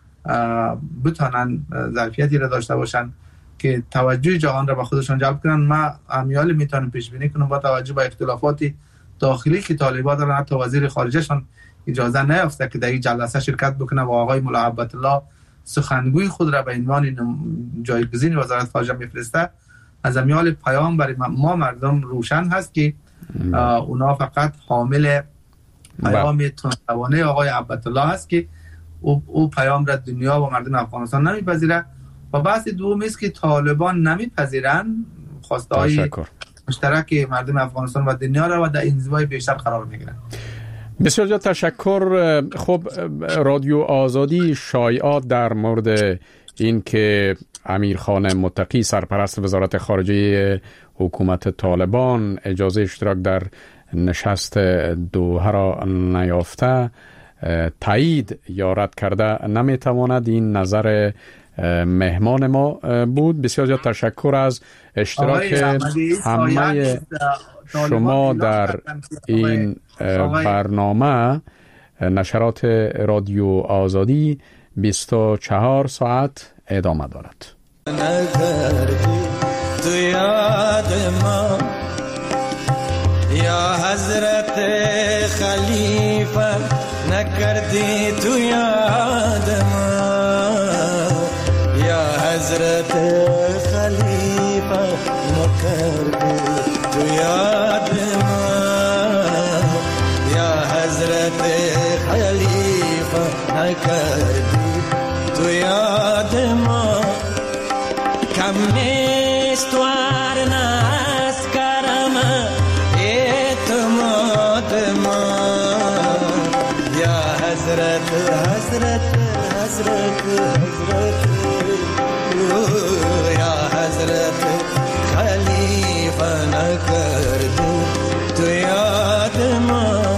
[SPEAKER 4] بتونن ظرفیتی را داشته باشن که توجه جهان را به خودشون جلب کنن، ما امیال میتونم پیش بینی کنم با توجه به اختلافات داخلی که طالبان دارن حتی وزیر خارجهشون اجازه نیافته که در این جلسه شرکت بکنه و آقای ملا عبد الله سخنگوی خود را به عنوان جایگزین وزارت خارجه میفرسته. از امیال پیام برای ما مردم روشن هست که اونا فقط حامل پیام تندروانه آقای عبدالله هست که او, او پیام را دنیا و مردم افغانستان نمیپذیره. و بحث دوم است که طالبان نمیپذیرن خواسته های مشترک مردم افغانستان و دنیا را و در انزوای بیشتر قرار میگیرن.
[SPEAKER 3] بسیار زیاد تشکر. خب رادیو آزادی شایعات در مورد این که امیرخان متقی سرپرست وزارت خارجه حکومت طالبان اجازه اشتراک در نشست دوحه را نیافته تایید یا رد کرده نمیتواند. این نظر مهمان ما بود. بسیار زیاد تشکر از اشتراک همه شما در این برنامه. نشرات رادیو آزادی بیست و چهار ساعت ادامه دارد.
[SPEAKER 9] یا حضرت خلیفه نکردی تو یاد من، یا حضرت خلیفه نکردی تو یاد من، یا حضرت خلیفه نکردی تو یاد من. کم نیست ورنه از کرم اعتماد من، یا حضرت حضرت حضرت حضرت یا حضرت خلیفه نکردی تو یاد من.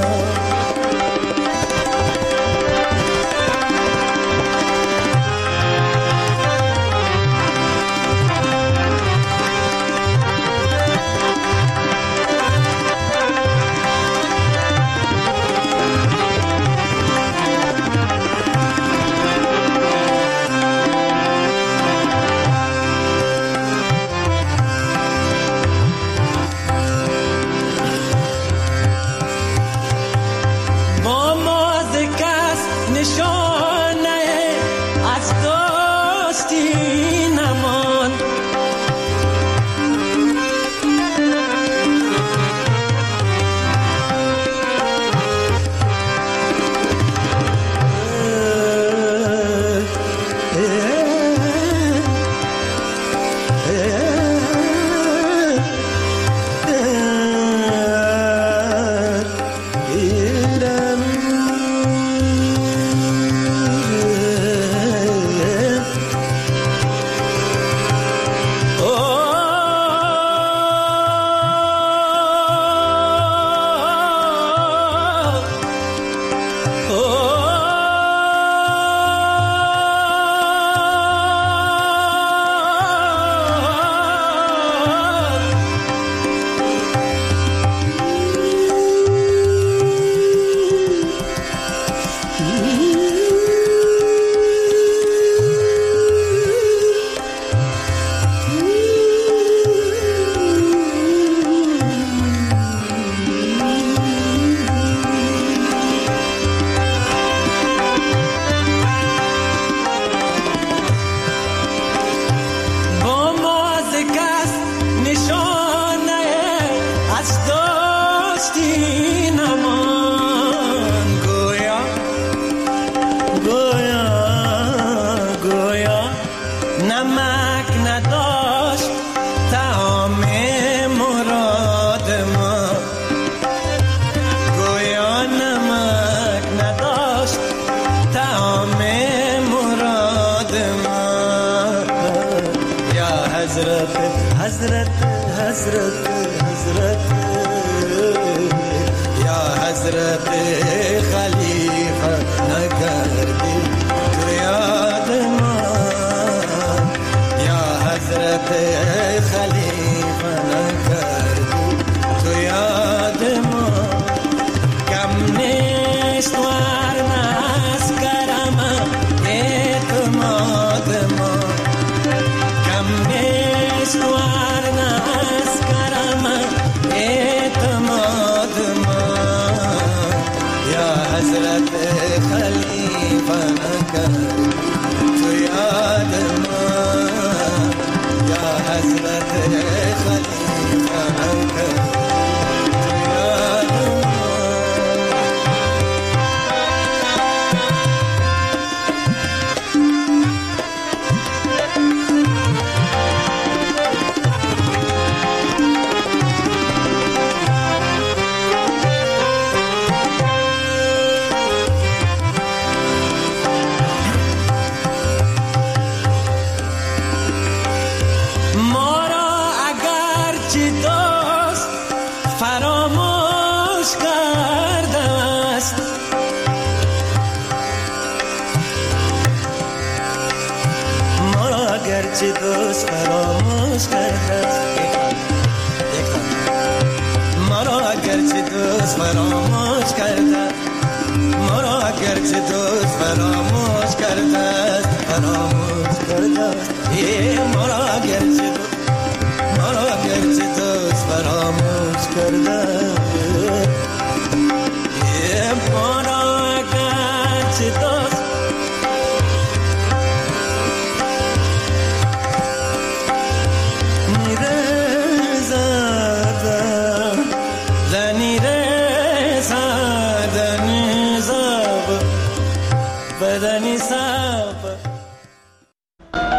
[SPEAKER 9] فراموش کرده، ای مرا گرچه مرا گرچه